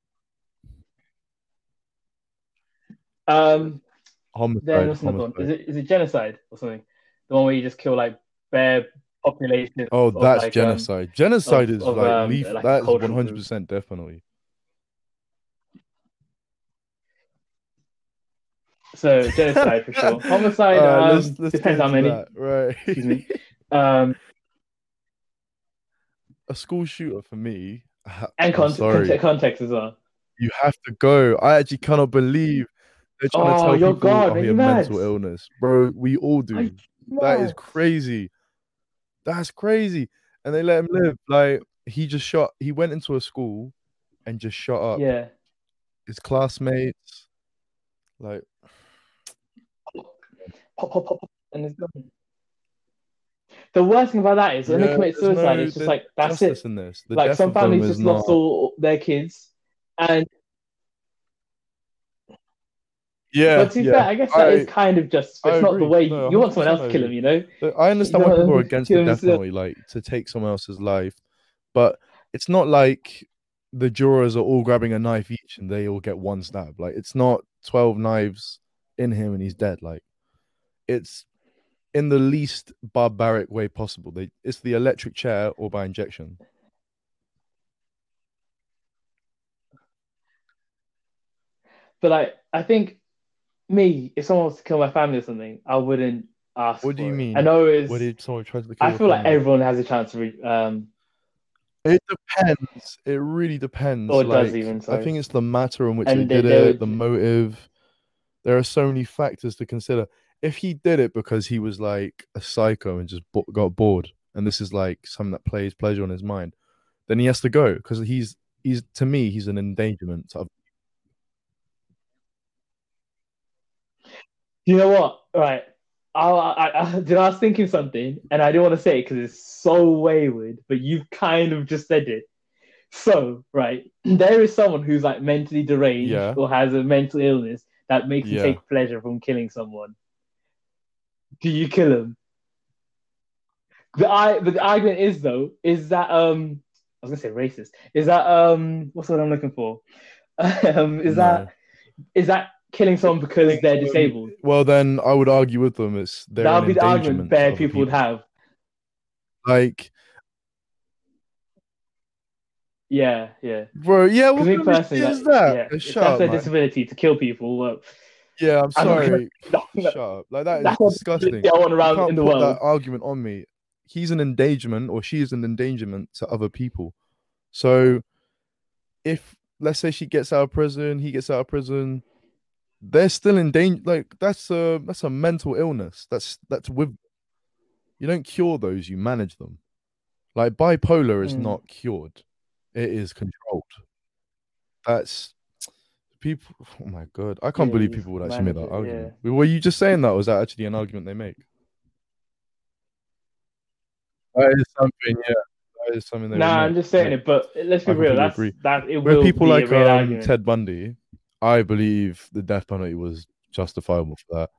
Um. Then homicide, what's another one? Is homicide. it is it genocide or something? The one where you just kill like bare population Oh, of that's like um genocide. Genocide of is of like um leaf. like a That is cultural group. one hundred percent death penalty. So genocide for sure. All Homicide right, um let's let's get depends how into many. that. Right. Excuse me. Um A school shooter for me. I- and I'm context, sorry. context, context as well. You have to go. I actually cannot believe they're trying to Oh, tell you're people, God. oh, Are he you had mad? mental illness. Bro, we all Are you do. That is mad? crazy. That's crazy. And they let him live. Like, he just shot, he went into a school and just shot up Yeah. his classmates. Like, Pop, pop, pop, pop, and it's gone. The worst thing about that is when they yeah, commit there's suicide, no it's just there's like that's justice it. in this. The Like death some of them families is just not. lost all their kids, and Yeah, but to be fair, yeah. I guess that is I kind of just. I It's not the agree. way No, you want someone one hundred percent else I to kill him. agree. You know, Uh, I you understand why don't people are want to against the kill him death yourself. penalty, like to take someone else's life, but it's not like the jurors are all grabbing a knife each and they all get one stab. Like, it's not twelve knives in him and he's dead. Like, it's in the least barbaric way possible. They it's the electric chair or by injection. but like I think me, if someone was to kill my family or something, I wouldn't ask What do you for it. I mean? know What it's. did someone try to kill I your feel like family? everyone has a chance to re- um, It depends. It really depends. or does Like, even I sorry, think it's the matter in which they and they did they it, the would. motive. There are so many factors to consider. If he did it because he was like a psycho and just bo- got bored, and this is like something that plays pleasure on his mind, then he has to go because he's he's to me he's an endangerment. To You know what? Right. I, I, I, did I was thinking something and I didn't want to say it because it's so wayward, but you've kind of just said it. So, right, there is someone who's like mentally deranged yeah, or has a mental illness that makes you yeah, take pleasure from killing someone. Do you kill him? The I but the argument is though, is that um I was gonna say racist. Is that um what's what I'm looking for? um is that no. is that killing someone because they're Um, disabled? well, then I would argue with them. It's they're That an would be the argument endangerment to bare other people would people. have. Like, Yeah, yeah. bro, yeah, Because what me kind of personally, shit is like, that? yeah, Uh, if Shut that's up, their man. disability to kill people, well, Yeah, I'm I'm not gonna. sorry. No, no, Shut up. Like that is that's not the disgusting. disability I want You around in can't the put that world. argument on me. He's an endangerment or she is an endangerment to other people. So if let's say she gets out of prison, he gets out of prison, they're still in danger. Like that's a that's a mental illness. That's that's with you don't cure those, you manage them. Like bipolar is Mm, not cured. It is controlled. That's people. Oh my god, I can't yeah, believe you just people would actually make manage that it. Yeah. argument. Were you just saying that? Or was that actually an argument they make? That is something, yeah. That is something they would Nah, I'm make. just saying Like, it, but let's be I real. completely That's agree. that it With will people be a like real um argument. Ted Bundy, I believe the death penalty was justifiable for that.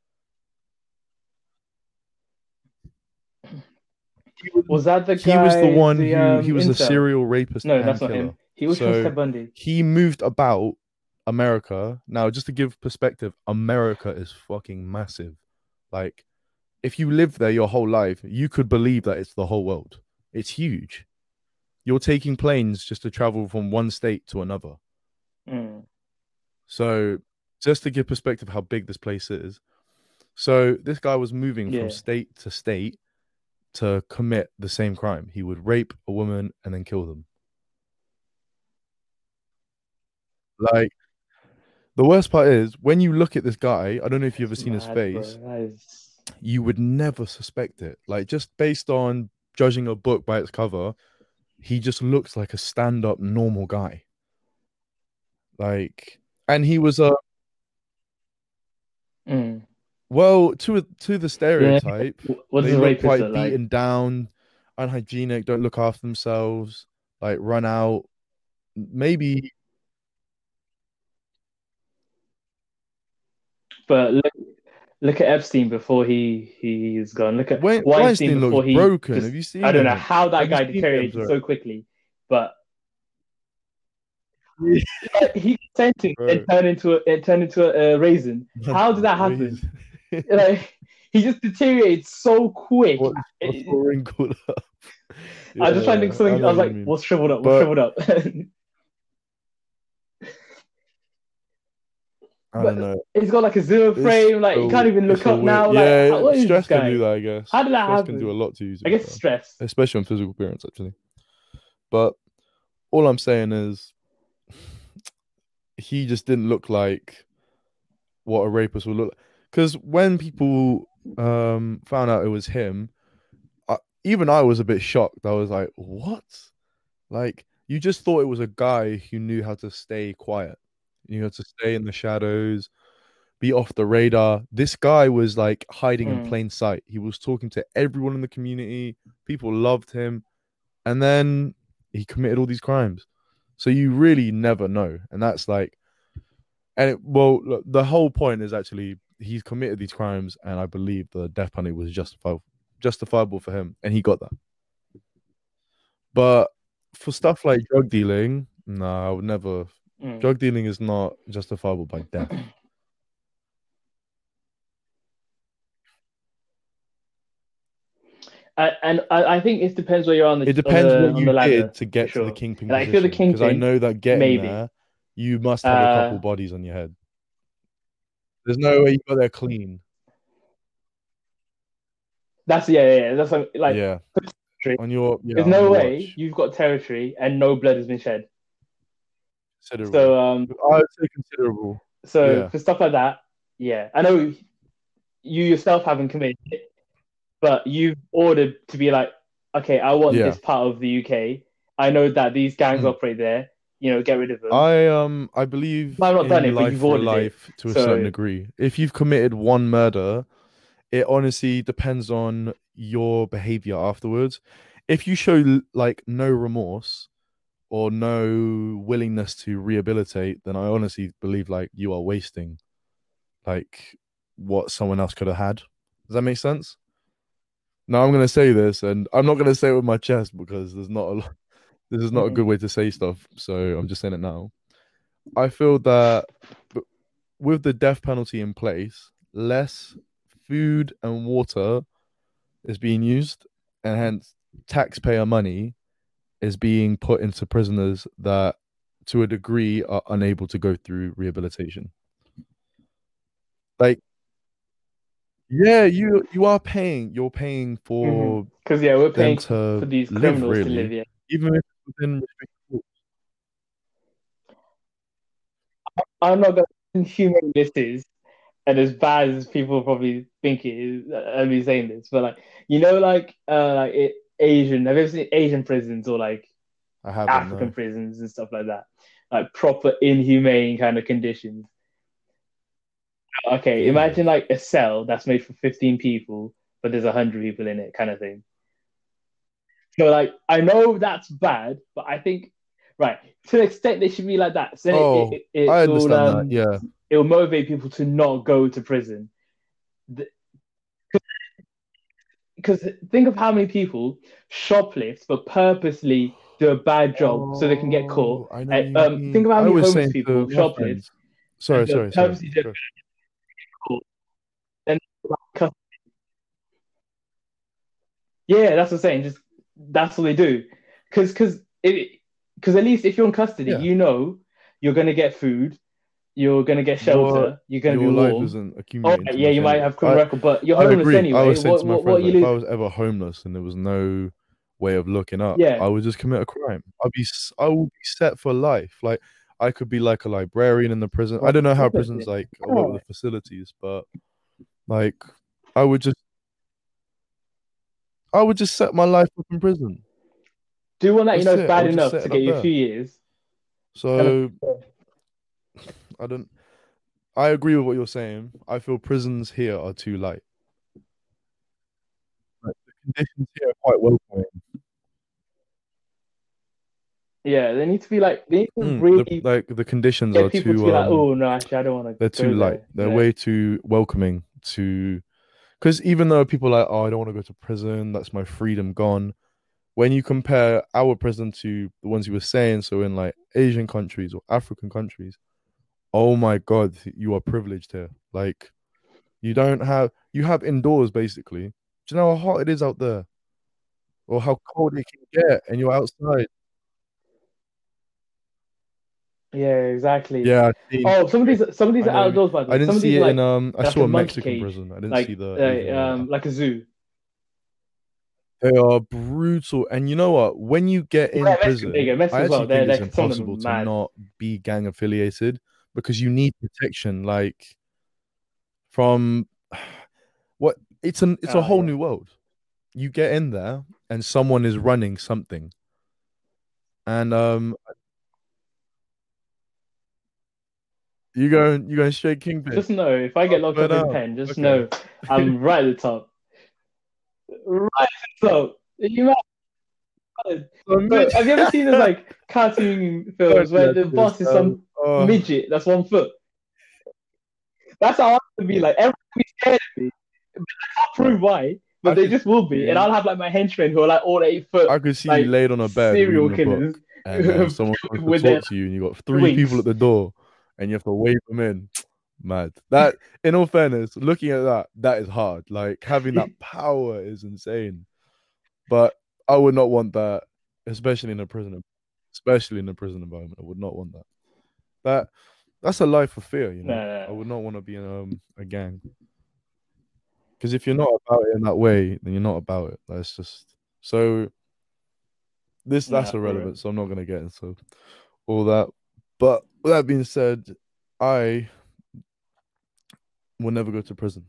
He was, Was that the he was the guy, one the who he um was a incel? serial rapist No, and that's not killer. him. He which one's So Ted Bundy? he moved about America. Now, just to give perspective, America is fucking massive. Like, if you live there your whole life, you could believe that it's the whole world. It's huge. You're taking planes just to travel from one state to another. Mm, So, just to give perspective how big this place is. So, this guy was moving from yeah. state to state to commit the same crime. He would rape a woman and then kill them. Like, the worst part is when you look at this guy, I don't know if you've ever That's seen his mad, bro. face, That is. you would never suspect it. Like, just based on judging a book by its cover, he just looks like a stand up normal guy. Like, and he was a Mm. well to to the Yeah. stereotype. What does They a look rapist look quite like? beaten down, unhygienic, don't look after themselves, like run out. Maybe But look, look at Epstein before he he's gone. Look at Wayne, Weinstein Weinstein looks before he broken. just. Have you I seen don't know him? how that Have you guy seen him? deteriorated Sorry. so quickly, but like, he consented and Bro, turned into a it turned into a, a raisin. that's How did that happen? crazy. Like he just deteriorated so quick. What's what's It- all wrinkled up? I was just trying to think Yeah, of I something. know I what was you like, mean. "What's shriveled up? What's But shriveled up?" I don't But know. he's got like a zero It's frame. Like you so can't even it's look so up weird. now. Like, how, Yeah, what is this stress can do guy? that, I guess. How did that Stress can do a happen? lot to you, to I be guess fair. stress. Especially on physical appearance, actually. But all I'm saying is he just didn't look like what a rapist would look like. Because when people um found out it was him, I, even I was a bit shocked. I was like, what? Like, you just thought it was a guy who knew how to stay quiet, you know, to stay in the shadows, be off the radar. This guy was like hiding in Mm. plain sight. He was talking to everyone in the community. People loved him. And then he committed all these crimes. So you really never know. And that's like, and it, well, look, the whole point is actually he's committed these crimes, and I believe the death penalty was justifiable, justifiable for him, and he got that. But for stuff like drug dealing, no, I would never. Mm. Drug dealing is not justifiable by death. I, and I, I think it depends where you're on the It on depends the what on you the ladder did to for get to the sure. kingpin And like, if you're the position, because I kingpin, know that getting maybe. there, you must have a couple Uh, bodies on your head. There's no way you got there clean. that's yeah, yeah, yeah. That's what, like Yeah, territory. on your yeah There's on no your way watch. you've got territory and no blood has been shed. Considerable. So um, I'd say considerable. so Yeah. for stuff like that, yeah, I know you yourself haven't committed it, but you've ordered to be like, okay, I want Yeah. this part of the U K. I know that these gangs Mm. operate there. You know, get rid of them. I um I believe I've not done in it, but life you've for a ordered it. life to a certain So degree. If you've committed one murder, it honestly depends on your behavior afterwards. If you show like no remorse or no willingness to rehabilitate, then I honestly believe like you are wasting like what someone else could have had. Does that make sense? Now I'm gonna say this, and I'm not gonna say it with my chest because there's not a lot. This is not a mhm, good way to say stuff. So I'm just saying it now. I feel that with the death penalty in place, less food and water is being used, and hence taxpayer money is being put into prisoners that, to a degree, are unable to go through rehabilitation. Like, yeah, you you are paying. You're paying mhm. for Because yeah, we're them paying for to these live, criminals to live. really, Yeah, even if it's within restricted. I'm not gonna humane this is, and as bad as people probably think it is. I'll be saying this, but like you know, like uh, like it, Asian. Have you ever seen Asian prisons or like I haven't, African no. prisons and stuff like that? Like proper inhumane kind of conditions. Okay, imagine Jesus. like a cell that's made for fifteen people, but there's a hundred people in it, kind of thing. So like I know that's bad, but I think right to an extent they should be like that. So then it Oh, it, it, I it will understand that. um Yeah, it will motivate people to not go to prison. Because think of how many people shoplift but purposely do a bad job so they can get caught. oh, I know what And, you um, think mean. of how I many was homeless saying to people my shoplift friends, sorry, and uh, sorry, sorry. purposely do Go. caught. And yeah, that's what I'm saying. Just that's what they do. Because because it because at least if you're in custody, Yeah, you know you're gonna get food, you're gonna get your shelter, you're gonna be your life warm. isn't All accumulating right, too yeah, much you might anyway. have criminal I record, but you're I homeless agree. I anyway. was saying What to my what what are friends you like, if I losing? was ever homeless and there was no way of looking up, Yeah, I would just commit a crime. I'd be s- I would be set for life. Like I could be like a librarian in the prison. I well, don't know how prisons definitely. like work with Yeah. the facilities, but like I would just I would just set my life up in prison. Do one that you know That's is it. I bad would just enough set to it get up you a there. few years. Kind of. So I don't. I agree with what you're saying. I feel prisons here are too light. Like, the conditions here are quite welcoming. Yeah, they need to be like they need to Mm, the really like the conditions are get people to too be like, um oh no, actually, I don't want to they're too go light. there. You They're know? way too welcoming to because even though people are like, oh, I don't want to go to prison, that's my freedom gone. When you compare our prison to the ones you were saying, so in like Asian countries or African countries, oh my God, you are privileged here. Like you don't have you have indoors basically. Do you know how hot it is out there? Or how cold it can get and you're outside? Yeah, exactly. Yeah, I've seen Oh, some of these some of these I are know. outdoors, by the I way. didn't Some of these see are it in like um I like saw a a monkey Mexican cage, prison. I didn't see like the uh, Asian one. um like a zoo. They are brutal. And you know what? When you get Yeah, in Mexico. There you prison, go, I Mexico as actually well. think They're, it's they're some of them impossible are to mad. not be gang affiliated because you need protection like from what it's an it's a Oh whole yeah. new world. You get in there and someone is running something. And um you go you go straight kingpin. Just know if I Oh, get locked swear up in down. pen, just Okay. know I'm right at the top. Right at the top. You mad? So Bro, Mitch, have you ever seen those like cartoon don't films do where that the to boss is yourself. some Oh, midget that's one foot? That's how I would be like. Everyone would be scared of me. I can't prove why, but I they could just will be. And see I'll have like my henchmen who are like all eight foot, I could see you like laid on a bed serial reading a killers book, and who then have someone killed comes people to with their talk to you, and you got three people at winks. the door, and you have to wave them in. Mad. That, in all fairness, looking at that, that is hard. Like having that power is insane. But I would not want that, especially in a prison, especially in a prison environment. I would not want that. That that's a life of fear, you No, know. no, I no. would not want to be in um, a gang because if you're not about it in that way, then you're not about it. That's just so this No, that's for real. irrelevant. So I'm not gonna get into all that. But with that being said, I will never go to prison.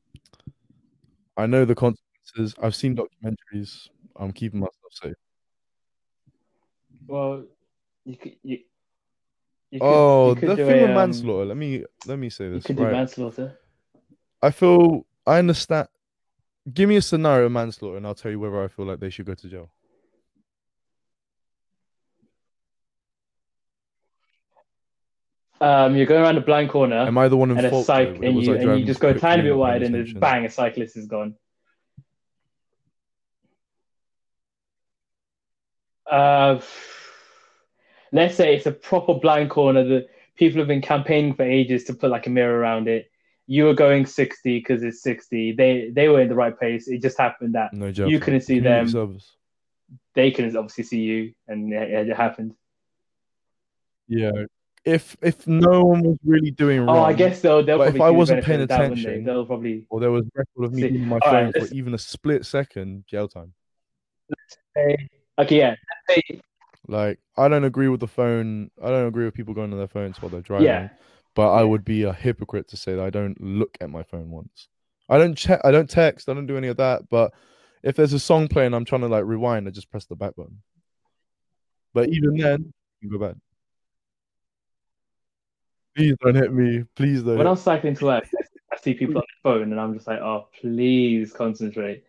I know the consequences. I've seen documentaries. I'm keeping myself safe. Well, you could you, you could you Oh, could the do thing a with um manslaughter. Let me let me say you this, could do right? manslaughter. I feel I understand. Give me a scenario of manslaughter, and I'll tell you whether I feel like they should go to jail. Um, you're going around a blind corner Am I the one in and a fault though? cyc and Was you I and you driving just too go a tiny quickly, bit not paying wide and there's attention? bang, a cyclist is gone. Uh, let's say it's a proper blind corner that people have been campaigning for ages to put like a mirror around it. You were going sixty because it's sixty. They they were in the right place. It just happened that No jail you time. couldn't see Community them. service. They couldn't obviously see you, and it, it happened. Yeah. If if no one was really doing Oh, I wrong, guess they'll they'll but if probably I give you the wasn't benefit paying of the doubt, wouldn't they? attention, They'll probably or there was record of me see. being on my All right, phone for let's even a split second, jail time. say, okay, yeah, let's say, Like I don't agree with the phone. I don't agree with people going on their phones while they're yeah, driving, but I yeah. would be a hypocrite to say that I don't look at my phone once. I don't check. I don't text. I don't do any of that. But if there's a song playing, I'm trying to like rewind. I just press the back button. But even then, you can go back. Please don't hit me. Please don't When hit I'm cycling to work, I see people me. on their phone, and I'm just like, oh, please concentrate.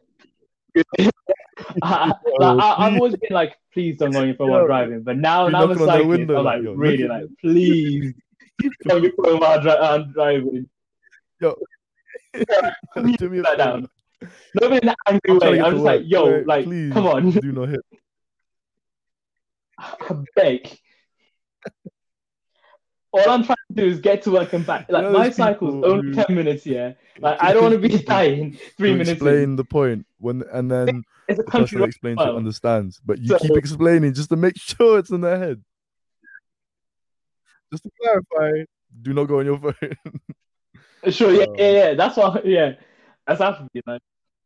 I, like, Yo, I, I've please, always been like, please don't go on your phone while yo, driving. But now, be now I'm a knocking on their cyclist. window I'm like, like, yo, look really, at like, me. please don't on your phone while dri- I'm driving. Yo, Please do me a put that favor. down. Not in an angry I'm trying to way. get I'm to just like, work. yo, Like, like, come please on, do not hit. I beg. All I'm trying to do is get to work and back. You Like know, my those cycle's people only who, ten minutes here. you Like know, I don't those want to be people dying three who minutes in. explain the point when, and then It's a the country person that road explains as it well. understands, but you So keep explaining just to make sure it's in their head. Just to clarify, do not go on your phone. sure, yeah, yeah, um, yeah. That's what, yeah, that's happened. You know,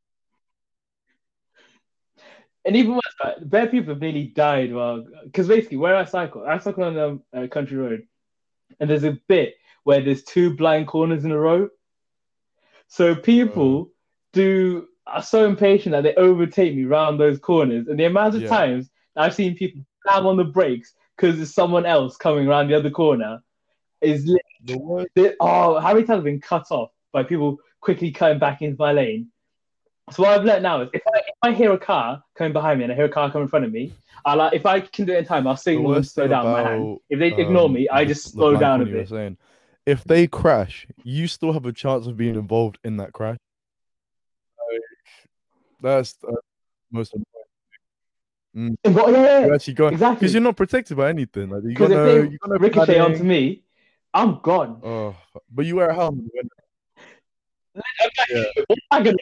and even worse, like, bare people have nearly died. Well, because basically, where I cycle, I cycle on um, a country road, and there's a bit where there's two blind corners in a row. So uh, people do are so impatient that they overtake me round those corners, and the amount of yeah, times I've seen people slam on the brakes because there's someone else coming around the other corner is the worst. literally, oh, how many times I've been cut off by people quickly cutting back into my lane. So what I've learned now is if I if I hear a car coming behind me and I hear a car coming in front of me, I'll uh, if I can do it in time, I'll The signal them to worst slow thing down with my hand. about If they ignore um me, I the just the slow blind down a corner you were bit. saying, if they crash, you still have a chance of being involved in that crash. Like, that's the most important. Mm. And, but, yeah, yeah, yeah, You actually go because you're exactly. not protected by anything. Like you got Because if no, they you got no ricochet onto padding. me, I'm gone. Oh, but you wear a helmet. When, yeah, What am I gonna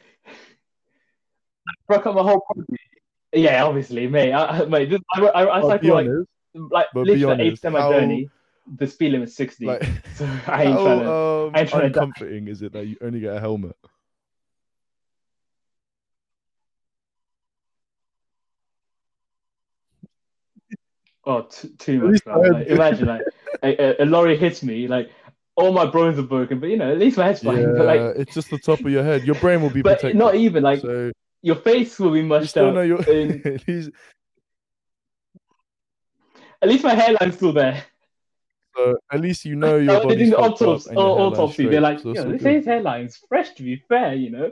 broke up my whole body? Yeah, obviously, mate. I, mate, this, I, I, I but be cycle like honest. like But be literally like eighty honest. percent of my How journey. The speed limit is sixty, like so I ain't trying to. how I um ain't trying to die. uncomforting is it that you only get a helmet? Oh, t- too At much, least my bro. head's Like, good. imagine like a, a, a lorry hits me, like all my bones are broken, but you know, at least my head's fine. But Yeah, like, it's just the top of your head. Your brain will be but not protected. even like So your face will be you mushed still know out, your and at least at least my hairline's still there. so at least you know your Now, when they're doing body's the fucked up autopsy, and your hairline's autopsy, they're straight. like, So you it's know, all they say good. his hairline's fresh. To be fair, you know.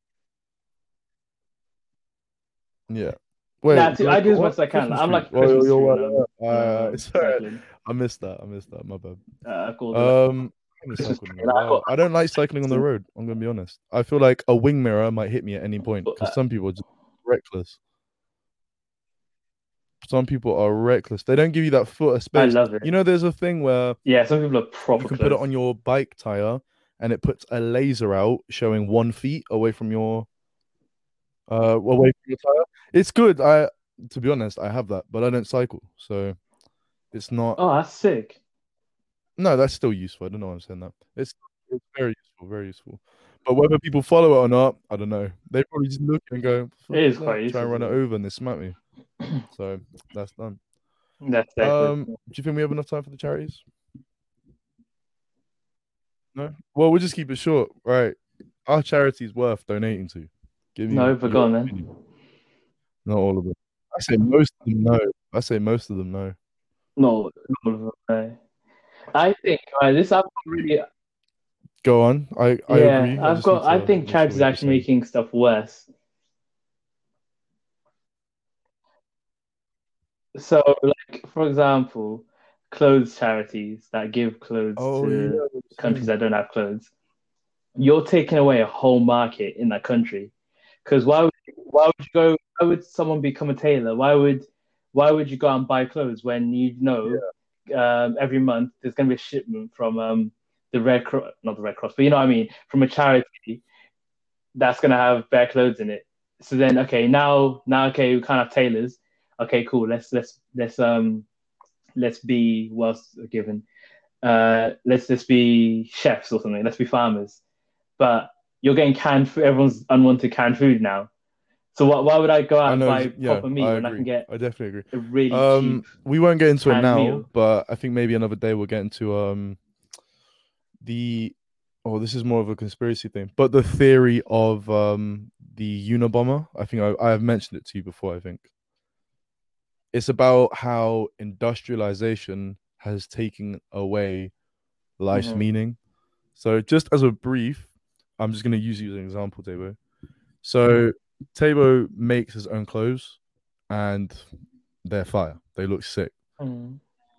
Yeah. Wait, Nah, you to, like I do as much what? as I can. Christmas Like, I'm tree. like a Oh, you're, Christmas you're tree when what? I'm when Uh, I'm it's alright. cycling. I missed that. I missed that. My bad. Uh, I call it like Um, I haven't Christmas cycled tree. in a And I got, while. I don't like cycling on the road. I'm gonna be honest. I feel like a wing mirror might hit me at any point because uh, some people are just reckless. Some people are reckless. They don't give you that foot of I space. love it. You know, there's a thing where Yeah, some people are you proper can put it close. on your bike tire and it puts a laser out showing one feet away from your uh away from your tire. It's good. I to be honest, I have that, but I don't cycle, so it's not Oh, that's sick. No, that's still useful. I don't know why I'm saying that. It's it's very useful, very useful. But whether people follow it or not, I don't know. They probably just look and go, "What the It fuck is is quite that?" Try useful and to run it be over, and they smack me. So that's done. That's definitely. Um, do you think we have enough time for the charities? No. Well, we'll just keep it short. Right. Our charity is worth donating to. Give me No, but your go on then. opinion. Not all of them. I say most of them no. I say most of them no. No, no, no. I think right, this I've got really Go on. I I yeah, agree. I I've just need got I to think make sure charity's we have the actually same. making stuff worse. So like for example, clothes charities that give clothes Oh yeah, to what you countries saying? that don't have clothes, you're taking away a whole market in that country. Because why would why would you go why would someone become a tailor? Why would why would you go out and buy clothes when you know Yeah. um, every month there's going to be a shipment from um, the Red Cross, not the Red Cross, but you know what I mean, from a charity that's going to have bare clothes in it. So then, okay, now now okay, we can't have tailors. Okay, cool. Let's let's let's um let's be well given. Uh, let's just be chefs or something. Let's be farmers. But you're getting canned food. Everyone's unwanted canned food now. So why, why would I go I out and know. buy Yeah, proper meat I when I can agree. get I definitely agree. a really cheap Um, we won't get into it canned now, meal? but I think maybe another day we'll get into um the oh, this is more of a conspiracy thing, but the theory of um the Unabomber. I think I, I have mentioned it to you before, I think. It's about how industrialization has taken away life's Mm-hmm. meaning. So just as a brief, I'm just gonna use you as an example, Tabo. So Tabo makes his own clothes and they're fire. They look sick. Mm.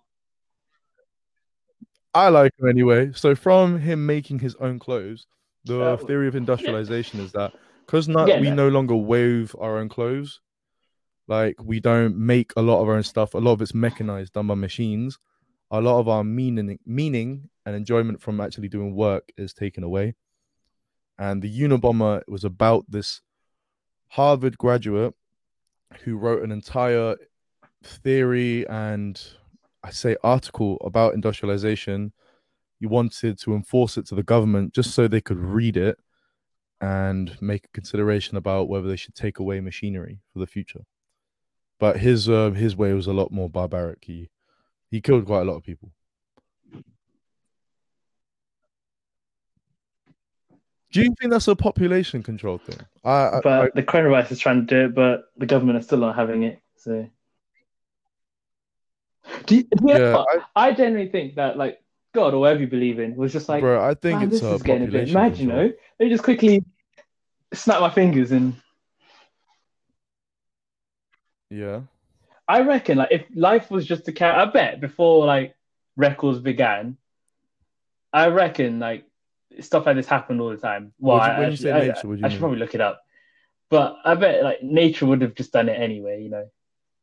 I like him anyway. So from him making his own clothes, Uh, the theory of industrialization is that because not yeah, we no. no longer wove our own clothes, like we don't make a lot of our own stuff. A lot of it's mechanized, done by machines. A lot of our meaning, meaning and enjoyment from actually doing work is taken away. And the Unabomber was about this Harvard graduate who wrote an entire theory and I say article about industrialization. You wanted to enforce it to the government just so they could read it and make a consideration about whether they should take away machinery for the future. But his uh, his way was a lot more barbaric. He he killed quite a lot of people. Do you think that's a population control thing? I, I, I But the coronavirus is trying to do it, but the government is still not having it. So, do you, do you know yeah, what? I, I generally think that like God or whatever you believe in was just like, bro, I think man, it's this a is getting a bit population mad, you know? control. Let me just quickly snap my fingers and Yeah, I reckon like if life was just a cat, I bet before like records began, I reckon like stuff like this happened all the time. Well, what do I you, when you actually say I, nature, what do you I should mean? probably look it up, but I bet like nature would have just done it anyway, you know.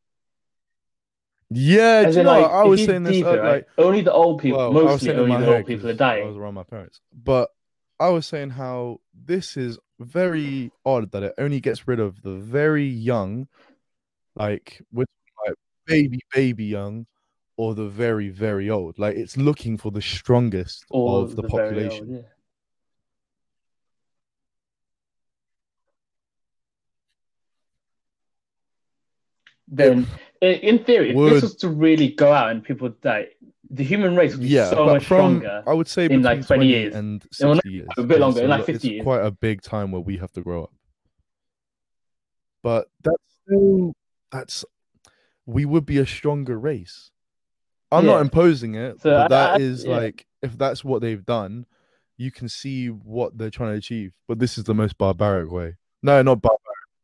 Yeah, As do you in know what? like I if was you saying this deep it uh, right, like only the old people, well, I was mostly saying in only my the head old people are because I was dying. around my parents. But I was saying how this is very odd that it only gets rid of the very young, like with like baby, baby young, or the very, very old. Like it's looking for the strongest Or of the the very old, population. yeah. It Then in theory, if this would, was to really go out and people die, the human race would be yeah, so but much from stronger I would say in like between twenty twenty years. and Well, not sixty years a bit because it's longer, a in like lot, fifty it's years. quite a big time where we have to grow up. But that's still that's we would be a stronger race. I'm not Yeah. imposing it, So but I, that I is yeah. like if that's what they've done, you can see what they're trying to achieve. But this is the most barbaric way. No, not barbaric.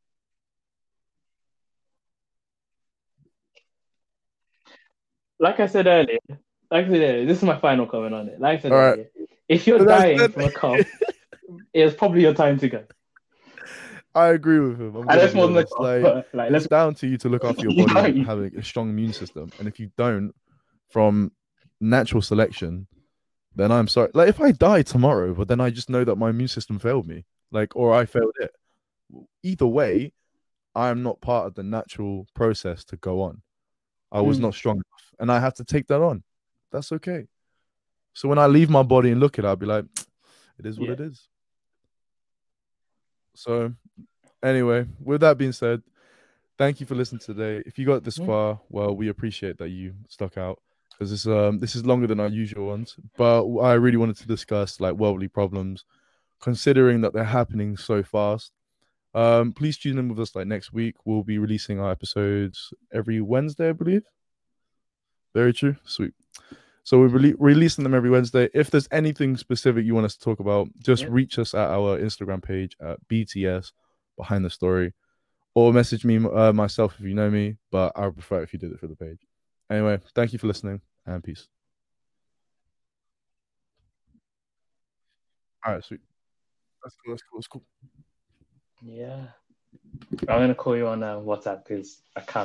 Like I said earlier, like I said earlier, this is my final comment on it. Like I said All right, earlier, if you're but that's dying that. from a cough, it's probably your time to go. I agree with him. I'm And gonna that's be more than a honest. cough, Like but like it's let's down to you to look after your you body know and having a strong immune system. And if you don't, from natural selection, then I'm sorry. Like if I die tomorrow, but then I just know that my immune system failed me, like or I failed it. Either way, I am not part of the natural process to go on. I was mm, not strong enough, and I have to take that on. That's okay. So when I leave my body and look at it, I'll be like, it is what Yeah. it is. So anyway, with that being said, thank you for listening today. If you got this Mhm. far, well, we appreciate that you stuck out because this um this is longer than our usual ones. But I really wanted to discuss like worldly problems, considering that they're happening so fast. Um, please tune in with us like next week. We'll be releasing our episodes every Wednesday, I believe. Very true. Sweet. So we're rele- releasing them every Wednesday. If there's anything specific you want us to talk about, just Yep. reach us at our Instagram page at B T S Behind the Story, or message me uh, myself if you know me. But I would prefer if you did it for the page. Anyway, thank you for listening and peace. All right, sweet. That's cool. That's cool. That's cool. Yeah. I'm gonna call you on uh, WhatsApp because I can't.